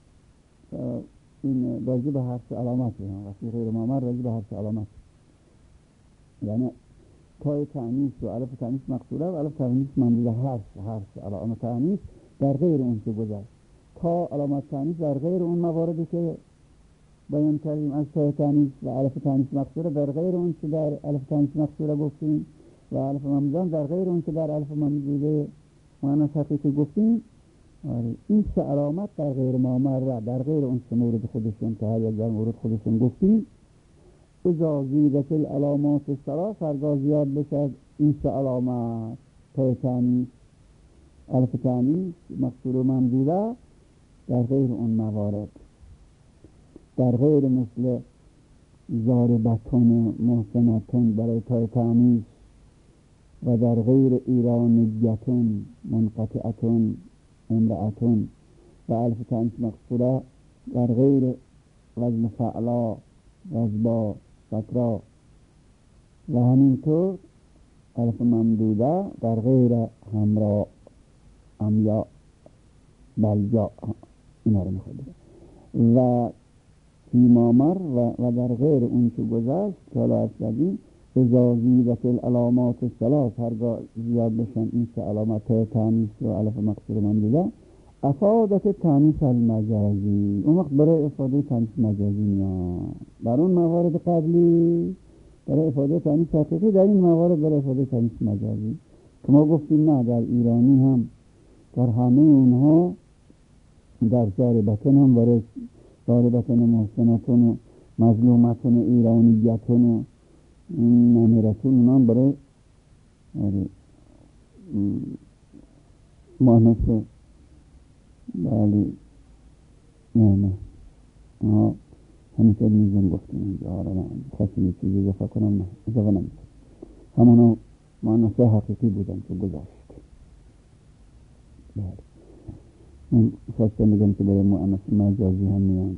[SPEAKER 2] این راجع به حرف علامتی هم و فی غیر مامر راجع به حرف علامت، یعنی تای تانیث و الف تانیث مقصوره و الف تانیث ممدوده حرف حرف علامت تانیث در غیر اون که گذشت. تا علامت تانیث در غیر اون مواردی که
[SPEAKER 3] بیان کردیم از تای تانیث و الف تانیث مقصوره در غیر اون که در الف تانیث مقصوره گفتیم و الف ممدوده در غیر اون که در الف ممدوده مؤنث حقیقی گفتیم. آره این سه علامت در غیر مامر در غیر اون سه مورد خودشون که هر یک در مورد خودشون گفتیم اذا زیدت العلامات الثلاث هرگاه زیاد بشد این سه علامت تای تانیث الف تانیث مقصور و ممدوده در غیر اون موارد در غیر مثل ضاربتون محسنتون برای تای تانیث و در غیر ایرانیتون منقطعتون امرأتون و الف تانیث مقصوره در غیر وزن فعلا رزبا سکرا و همینطور الف ممدوده در غیر همرا امیا بلجا اینا رو میخواد و فیمامر و, و در غیر اون که گذشت که حالا از کردیم اذا زیدت العلامات الثلاث هرگاه زیاد بشن این سه علامت تانیث و الف مقصور ممدوده افادت تانیث المجازی اون وقت برای افاده تانیث مجازی میاد بر اون موارد قبلی برای افاده تانیث حقیقی در این موارد برای افاده تانیث مجازی که ما گفتیم نه در ایرانی هم در همه اونها در ضاربتون هم برای ضاربتون محسنتون و مظلومتون و ایرانیتون و نمیرتون اونا هم برای مؤنث بله نه نه آها همین که میزن گفتیم اینجا آره نه خواستم یه چیزی اضافه کنم نه اضافه نمیکنم همونا مؤنث حقیقی بودن که گذاشت بله من خواستم میگم که برای مؤنث مجازی هم میان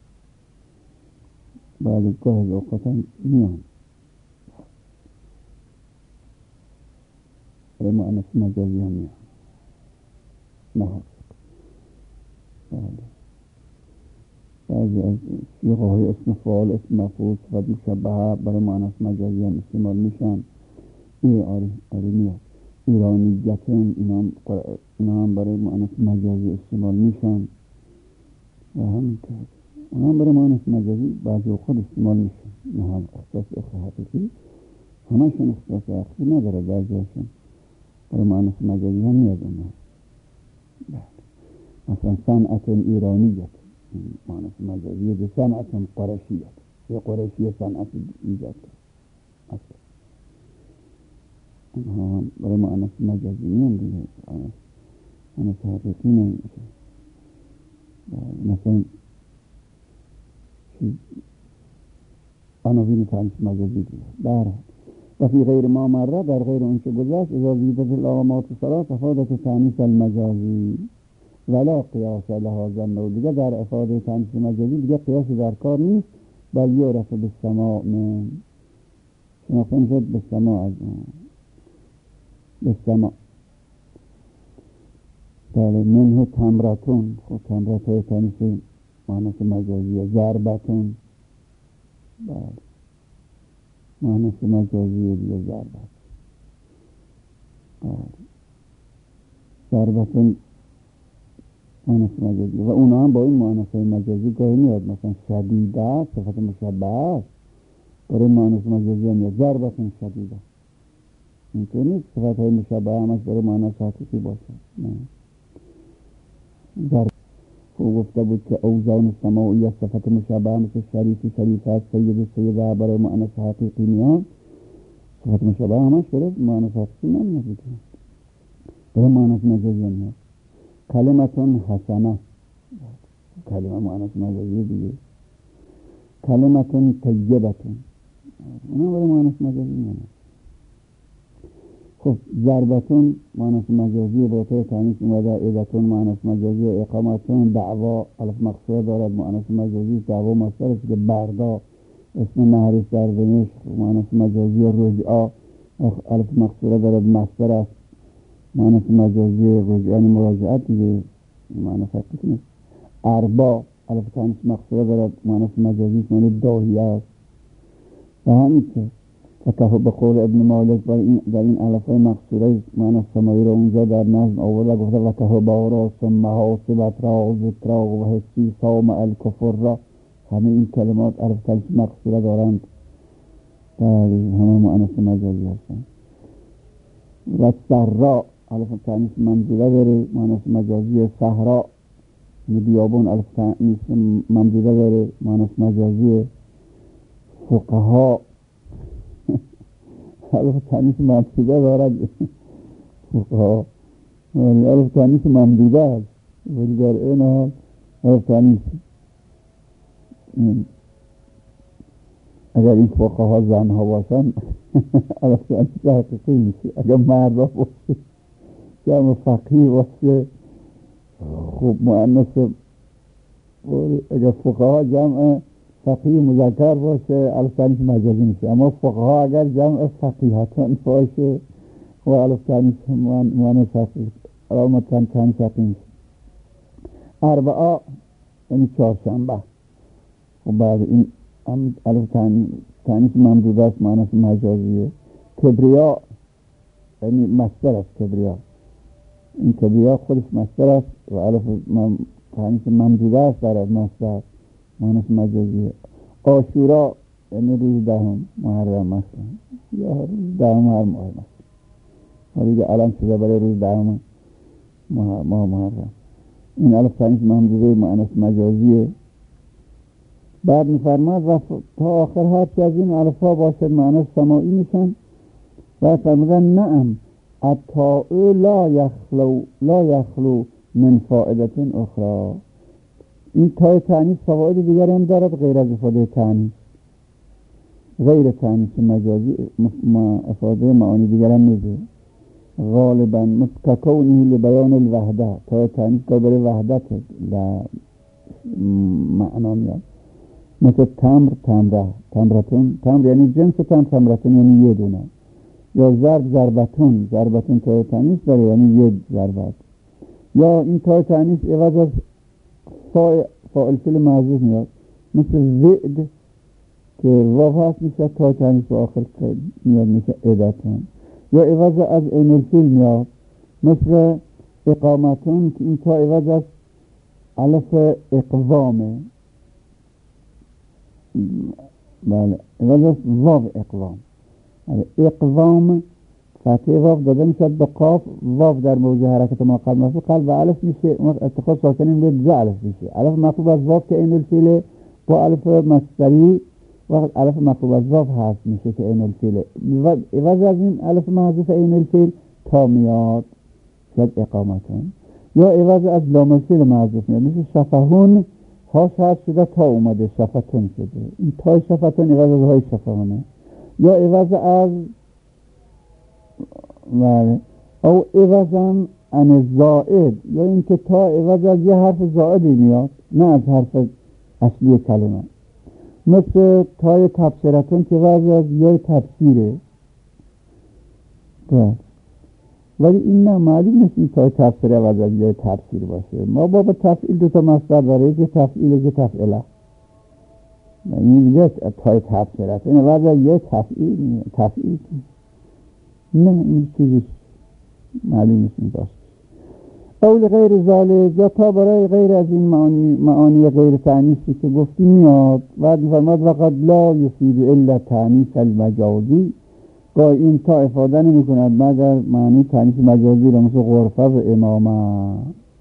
[SPEAKER 3] بعد گاه از اوقات هم میان برای مؤنث مجازی هم میان نه بله بعضی از صیغه های اسم فاعل اسم مفعول صفت مشبهه برای مؤنث مجازی هم استعمال میشن ای آره آره میاد ایرانیتون اینا هم برای مؤنث مجازی استعمال میشن و همینطور اونا هم برای مؤنث مجازی بعضی اوقات استعمال میشن نه هم اختصاص حقیقی همشون اختصاص حقیقی نداره بعضیشون برای مؤنث مجازی هم میاد اونا مثلا صنعت ایرانیت مؤنث مجازی به صنعت قرشیت یه قرشی صنعت ایجاد کرد اونها هم برای مؤنث مجازی میان دیگه مؤنث حقیقی نمیشه مثلا عناوین تانیث مجازی دیگه در و فی غیر ما مره در غیر اون که گذشت اذا زیدت العلامات الثلاث افادت تانیث المجازی ولا قیاس لها ظن دیگه در افاده تانیث مجازی دیگه قیاس در کار نیست بل یعرف بالسماع من شناخته میشد بالسماع از اون بالسماع بله منه تمرتون خب تمرت های تانیث مؤنث مجازی ضربتون بله مؤنث مجازی دیگه ضربت بله ضربتون مؤنث مجازی و اونا هم با این مؤنث مجازی گاهی میاد مثلا شدیده صفت مشبهه است برای مؤنث مجازی هم میاد ضربتون شدیده اینطور نیست صفت های مشبهه همش برای مؤنث حقیقی باشه نه ضرب او گفته بود که اوزان سماعی صفت مشبهه مثل شریفی شریفه سید سیده برای مؤنث حقیقی میاد صفت مشبهه همش برای مؤنث حقیقی نمیاد برای مؤنث مجازی هم میاد کلمتون حسنه کلمه مؤنث مجازی دیگه کلمتون طیبتون اونا برای مؤنث مجازی میاد خب ضربتون مؤنث مجازی با تای تانیث اومده عیدتون مؤنث مجازی اقامتون دعوا الف مقصوره دارد مؤنث مجازی دعوا مصدر است که بردا اسم نهریش در دمشق مؤنث مجازی رجعا الف مقصوره دارد مصدر است مؤنث مجازی رجعانی مراجعت دیگه مؤنث حقیقی نیست اربا الف تانیث مقصوره دارد مؤنث مجازی معنی داهیه است و همینطور فتح به قول ابن مالک در این در این الفای مقصوره مؤنث سماعی را اونجا در نظم آورده گفته فتح بارا ثم حاسبت را ذکرا و حسی صام الکفر را همه این کلمات الف تنیس مقصوره دارند، بله همه مؤنث مجازی هستند. و سرا الف تنیس ممدوده داره، مؤنث مجازی. صحرا بیابون الف تنیس ممدوده داره، مؤنث مجازی. فقها الف تنیس ممدوده دارد، فقها الف تنیس ممدوده است، ولی در این حال الف تنیس، اگر این فقها زنها باشن الف تنیس حقیقی میشه. اگر مردا باشه جمع فقیه باشه خب مؤنث، اگر فقها جمع فقیه مذکر باشه الف تنیس مجازی میشه. اما فقها اگر جمع فقیهتان باشه و الف تنیس مؤنث حقیقی علامت تنیس حقیقی میشه. اربعا یعنی چهارشنبه. خب بعد این الف تنیس ممدوده است، مؤنث مجازیه. کبریا یعنی مصدر است. کبریا این کبریا خودش مصدر است و الف تنیس ممدوده است در مصدر، مؤنث مجازیه. عاشورا یعنی روز دهم محرم است، یا روز دهم هر ماه است. حالا الان شده برای روز دهم ماه محرم. این الف تنیس ممدوده مؤنث مجازیه. بعد میفرماد و تا آخر هر چی از این الف ها باشد مؤنث سماعی میشن. و فرمودن نعم التاء لا یخلو لا یخلو من فائدة اخرى. این تاء تانیث فواید دیگری هم دارد غیر از افاده تانیث، غیر تانیث مجازی افاده معانی دیگر هم میده. غالبا متکونی لبیان الوحده، تاء تانیث که برای وحدت معنا میاد. مثل تمر تمره، تمرتون، تمر یعنی جنس تمر، تمرتون یعنی یه دونه. یا ضرب ضربتون، ضربتون تاء تانیث داره یعنی یه ضربت. یا این تاء تانیث عوض از فاعل فعل محذوف میاد، مثل زئد که واو هست میشه تاء تانیث و آخر میاد میشه عدتون. یا عوض از عین الفیل میاد، مثل اقامتون که این تاء عوض از الف اقوامه، بله عوض از واو اقوام. اقوام فتحه واو داده میشد به قاف، واو در موضع حرکت ما قلب مفعول قلب و الف میشه، اتخاذ ساکنین به دو الف میشه. الف مفعول از واو که عین الفیل با الف مصدری، وقت الف مفعول از واو هست میشه که عین الفیل. و عوض از این الف محذوف عین الفیل تا میاد شد اقامتون. یا عوض از لام الفیل محذوف میاد، مثل شفهون ها شد شده تا اومده شفتون شده، این تای شفتون عوض از های شفهونه. یا عوض از بله او عوضاً عن زائد، یا اینکه تا عوض از یه حرف زائدی میاد نه از حرف اصلی کلمه، مثل تای تفسیرتون که عوض از یه تفسیره. بله ولی این نه معلوم نیست این تای تفسیر عوض از یه تفسیر باشه. ما با به تفعیل دوتا مصدر داره، یکی تفعیل یکی تفعیله. این دیگه تای تفسیرتون عوض از یه تفعیل تفعیل نه این چیزی معلوم نیست این باست. اول غیر ذالک، یا تا برای غیر از این معانی, معانی غیر تانیثی که گفتی میاد. بعد فرماد وقد لا یفید الا تانیث المجازی، گاه این تا افاده نمی کند مگر معنی تانیث مجازی را، مثل غرفه و امامه.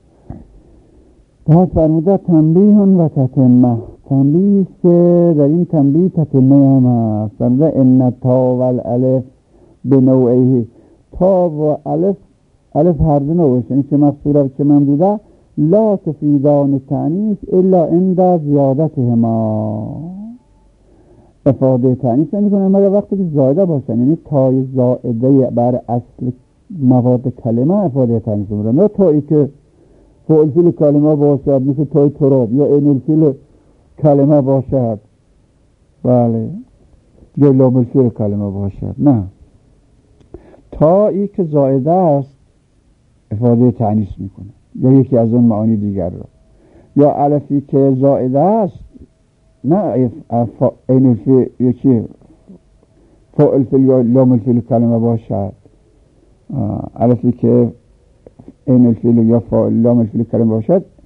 [SPEAKER 3] بعد فرموده تنبیه و تتمه، تنبیه که در این تنبیه تتمه هم هست. فرموده ان تا و الالف به نوعه، تا و الف، الف هر دو نوعش یعنی چه مقصوره و چه ممدوده، لا تفیدان تانیث الا عند زیادتهما، افاده تانیث نمی کنن مگر وقتی که زایده باشن، یعنی تای زائده بر اصل مواد کلمه افاده تانیث میکنن، نه تایی که فعل فیل کلمه باشد مثل تای تراب، یا عین الفیل کلمه باشد، بله یا لام الفیل کلمه باشد، نه تایی که زائده است افاده تانیث میکنه، یا یکی از اون معانی دیگر را. یا الفی که زائده است نه عین الفیل یکی فاعل فیل یا لام الفیل کلمه باشد، الفی که عین الفیل یا فاعل لام الفیل کلمه باشد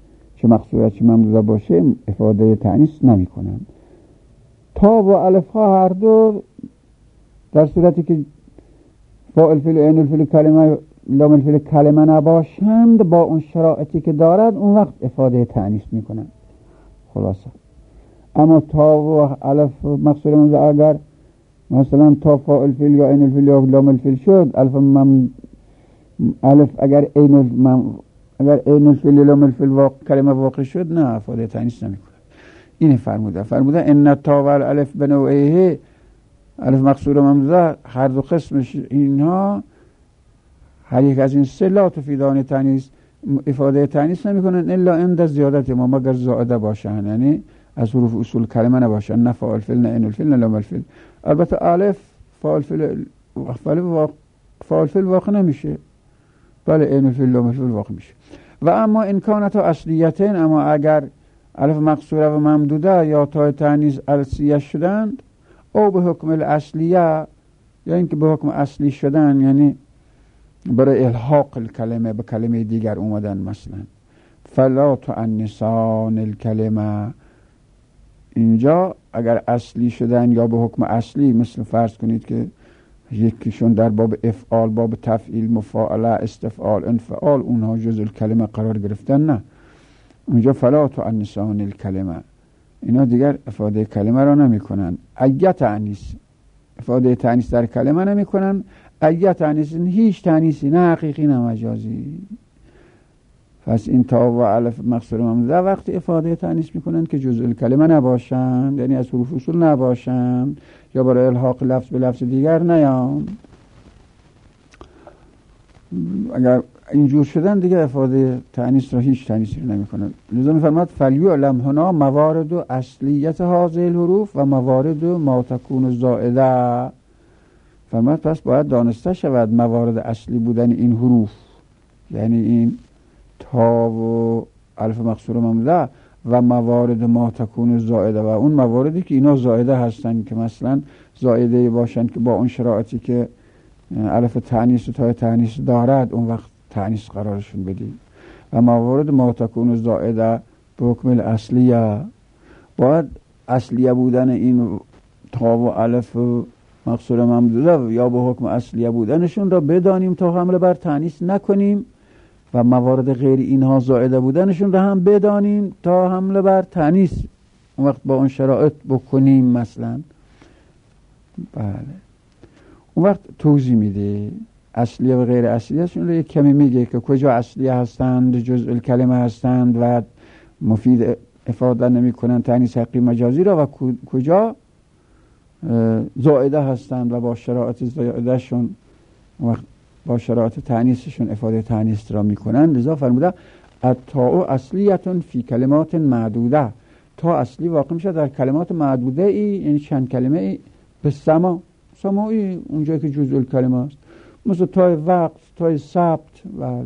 [SPEAKER 2] چه مقصوره چه ممدوده باشه افاده تأنیث نمی کنن. تا و الف ها هر دو در صورتی که فاعل فعل عین الفعل کلمه لام الفعل کلمه نباشند با اون شرایطی که دارد اون وقت افاده تأنیث می کنن. خلاصه اما تا و الف مقصوره ممدوده اگر مثلا تا فاعل فعل یا عین الفعل یا لام الفعل شد، الف مم الف اگر عین الفعل اگر عین الفعل لام الفعل واقع کلمه واقع شد نه افاده تأنیث نمیکنه. این فرموده فرموده ان تا و الف بنوعه الف مقصوره ممدوده هر دو قسمش اینها هر یک از این سه لا تفیدان تأنیث افاده تأنیث نمیکنن الا عند زیادت ما مگر زائده باشن، یعنی از حروف اصول کلمه نباشن، نه فاعل فعل نه عین الفعل نه لام الفعل. البته الف فاعل فعل فاعل فعل واقع نمیشه، بله عین الفعل لام الفعل واقع میشه. و اما این کانت اصلیتین، اما اگر الف مقصوره و ممدوده یا تا تأنیث اصلیه شدند او به حکم الاصلیه یا اینکه به حکم اصلی شدن، یعنی برای الحاق الکلمه به کلمه دیگر اومدن، مثلا فلا تؤنثان الکلمه، اینجا اگر اصلی شدن یا به حکم اصلی، مثل فرض کنید که یکیشون در باب افعال، باب تفعیل، مفاعله، استفعال، انفعال اونها جزء الکلمه قرار گرفتن، نه اونجا فلا تؤنثان الکلمه، اینا دیگر افاده کلمه را نمی کنن. ایت تأنیث افاده تأنیث در کلمه نمی کنن. ایت تأنیث هیچ تأنیثی، نه حقیقی نه مجازی. پس این تا و الف مقصوره ممدوده وقتی افاده تأنیث میکنن که جزء الکلمه نباشند، یعنی از حروف اصول نباشند یا برای الحاق لفظ به لفظ دیگر نیان. اگر اینجور شدن دیگه افاده تأنیث را هیچ تأنیثی رو نمیکنن. لذا میفرماد فلیعلم هنا موارد و اصلیت هذه الحروف و موارد ما تکون زائده. فرماد پس باید دانسته شود موارد اصلی بودن این حروف، یعنی این تا و الف مقصوره ممدوده و موارد ما تکون زائده و اون مواردی که اینا زائده هستن، که مثلا زائده باشن که با اون شرایطی که الف تأنیث و تا تأنیث دارد اون وقت تأنیث قرارشون بدیم. و موارد ما تکون زائده به حکم الاصلیه، باید اصلیه بودن این تا و الف مقصوره ممدوده یا به حکم اصلیه بودنشون را بدانیم تا حمله بر تأنیث نکنیم، و موارد غیر اینها زائده بودنشون را هم بدانیم تا حمله بر تأنیث اون وقت با اون شرایط بکنیم. مثلا بله اون وقت توضیح میده اصلیه و غیر اصلیهشون رو یک کمی میگه که کجا اصلیه هستند، جزء الکلمه هستند و مفید افاده نمی کنن تأنیث حقیقی مجازی را، و کجا زائده هستند و با شرایط زائدهشون وقت با شرایط تأنیثشون افاده تأنیث را میکنن. لذا فرموده التاء اصلیتون فی کلمات معدوده، تا اصلی واقع میشه در کلمات معدوده ای، یعنی چند کلمه ای. به سما سماعی اونجایی که جزء الکلمه است، مثل تای وقت، تای سبت، بله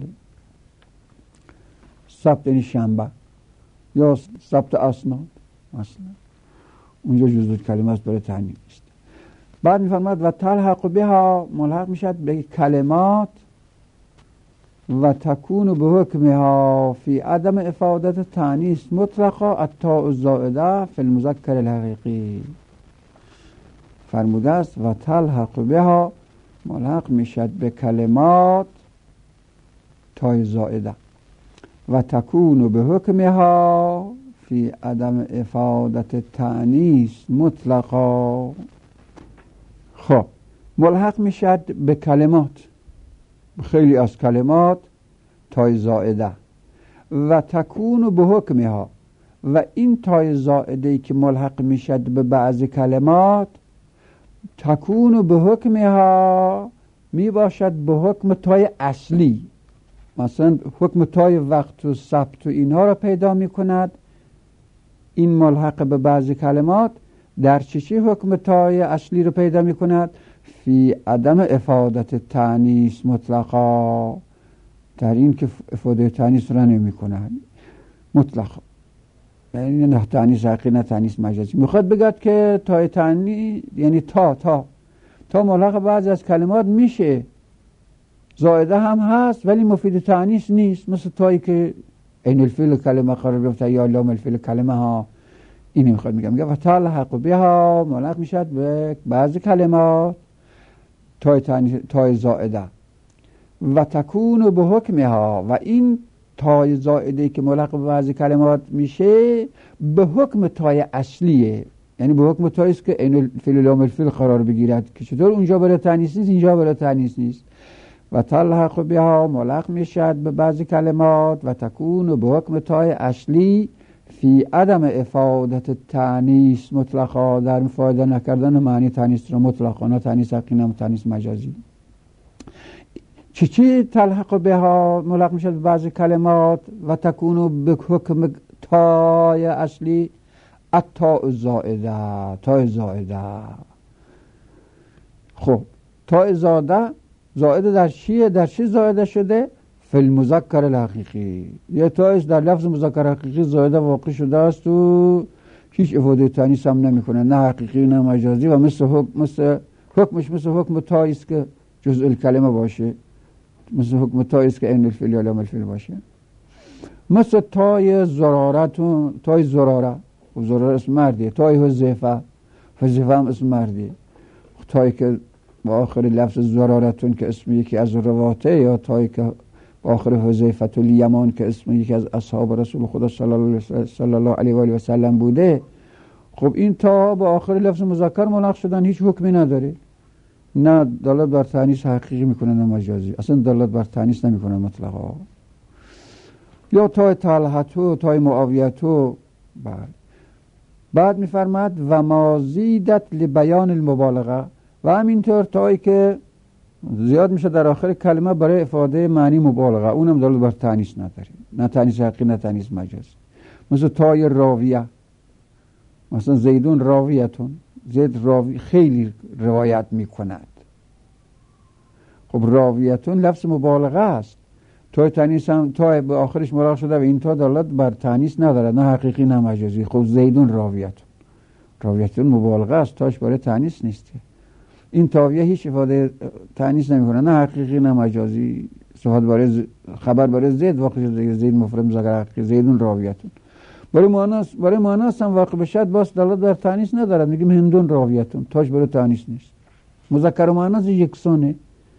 [SPEAKER 2] سبت یعنی شنبه یا سبت اسناد مثلا، اونجا جزء الکلمه است برای تأنیث. بعد میفرماد و تلحق بها ملحق میشد به کلمات و تکون به حکمها فی عدم افادت تأنیث مطلقا التاء الزائده فی المذکر الحقیقی. فرموده است و تلحق بها ملحق میشد به کلمات تای زائده و تکون به حکمها فی عدم افادت تأنیث مطلقا. خب ملحق میشد به کلمات، خیلی از کلمات تای زائده و تکون به حکمها، و این تای زائده که ملحق میشد به بعض کلمات تکون به حکمها می باشد به حکم تای اصلی. مثلا حکم تای وقت و سبت و اینها را پیدا می کند این ملحق به بعض کلمات. در چه چی حکم تای اصلی رو پیدا می کند؟ فی عدم افادت تأنیث مطلقا، در این که افاده تأنیث را نمی کند مطلقا، یعنی نه تأنیث حقیقی نه تأنیث مجازی. میخواد بگد که تای تأنیث یعنی تا تا تا ملحق بعضی از کلمات میشه، زائده هم هست ولی مفید تأنیث نیست، مثل تایی که عین الفیل کلمه قرار گرفته یا لام الفیل کلمه ها. اینی میخواد میگم میگه و تلحق بها ملحق میشد به بعضی کلمات تای, تای زائده و تکون به حکمها، و این تای زائده که ملحق به بعضی کلمات میشه به حکم تای اصلیه، یعنی به حکم تایی است که عین الفیل لام الفیل قرار بگیرد که چطور اونجا برای تانیث نیست اینجا برای تانیث نیست. و تلحق بها ملحق میشد به بعضی کلمات و تکون به حکم تای اصلی فی عدم افادت تانیث مطلقا، در مفاده نکردن معنی تانیث را مطلقا، نه تانیث حقیقی نه تانیث مجازی. چی چی تلحق بها ملحق میشد به بعضی کلمات و تکون به حکم تای اصلی التاء زائده، تای زائده. خب تای زائده زائده در چیه؟ در چی زائده شده؟ فی المذکر الحقیقی. یه تایش در لفظ مذکر حقیقی زائده واقع شده است و هیچ افاده تانیث هم نمیکنه، نه حقیقی نه مجازی، و مثل حکم مثل حکمش مثل حکم تایی است که جزء الکلمه باشه، مثل حکم تایی است که عین الفیل یا لام الفیل باشه. مثل تای زرارتون، تای زراره، و زراره اسم مردیه. تای حذیفه، حذیفه هم اسم مردیه. تایی که با آخر لفظ زرارتون که اسم یکی از رواته، یا تایی که با آخر حذیفه الیمان که اسم یکی از اصحاب رسول خدا صلی الله علیه و آله و سلم بوده. خب این تا با آخر لفظ مذکر ملحق شدن هیچ حکمی نداره، نه دلالت بر تانیث حقیقی میکنه نه مجازی، اصلا دلالت بر تانیث نمیکنه مطلقا. یا تای طلحتو، تای معاویتو. بعد بعد میفرماد و مازیدت لبیان المبالغه، و همینطور تایی که زیاد میشه در آخر کلمه برای افاده معنی مبالغه، اونم دلالت بر تانیث نداره، نه تانیث حقیقی نه تانیث مجازی. مثل تای راویه، مثلا زیدون راویتون، زید راوی خیلی روایت میکند. خب راویتون لفظ مبالغه است، تای تانیث هم تای به آخرش ملحق شده و این تا دلالت بر تانیث نداره، نه حقیقی نه مجازی. خب زیدون راویتون، راویتون مبالغه است، تاش برای تانیث نیست. این تاویه هیچ افاده تانیث نمیکنه، نه حقیقی نه مجازی. صحبت برای ز... خبر برای زید واقع شده، زید مفرد مذکر حقیقی، زیدون راویتون. برای مؤنث برای مؤنث هم واقع بشد باز دلالت بر تانیث نداره، میگیم هندون راویتون، تاش برای تانیث نیست. مذکر و مؤنث یکسانه.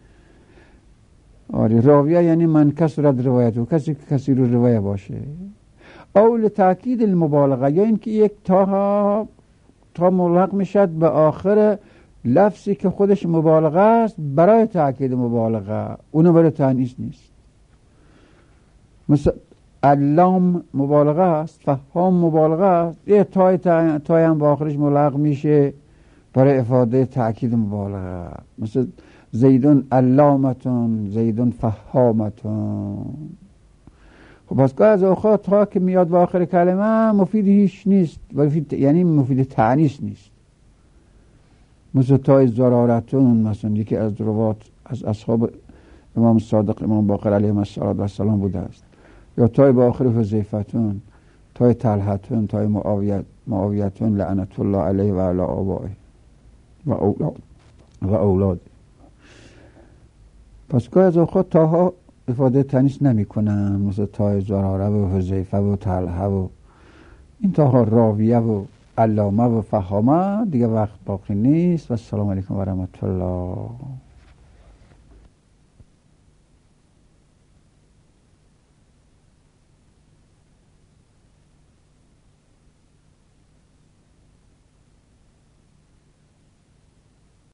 [SPEAKER 2] آره راویه یعنی من کثرت روایت، و کسی که کثیر روایت باشه. او لتاکید المبالغه، یا اینکه یک تا تا ملحق میشد به آخر لفظی که خودش مبالغه است برای تاکید مبالغه، اونو برای تانیث نیست. مثل علام مبالغه است، فهم مبالغه است، یه تای تای هم با آخرش ملحق میشه برای افاده تاکید مبالغه. مثل زیدون علامتون، زیدون فهامتون. خب پس که از اوقات تا که میاد با آخر کلمه مفید هیچ نیست، مفید یعنی مفید تانیث نیست. مثل تای زرارتون، مثلا یکی از روات از اصحاب امام صادق امام باقر علیه السلام بوده است. یا تای با آخر حذیفتون، تای طلحتون، تای معاویت معاویتون لعنت الله علیه و علی آبائه و اولاد و اولاد. پس که از اوقات تاها افاده تانیث نمی کنن، مثل تای زراره و حذیفه و طلحه و این تاها راویه و علامه و فهامه. دیگه وقت باقی نیست و السلام علیکم و رحمت الله.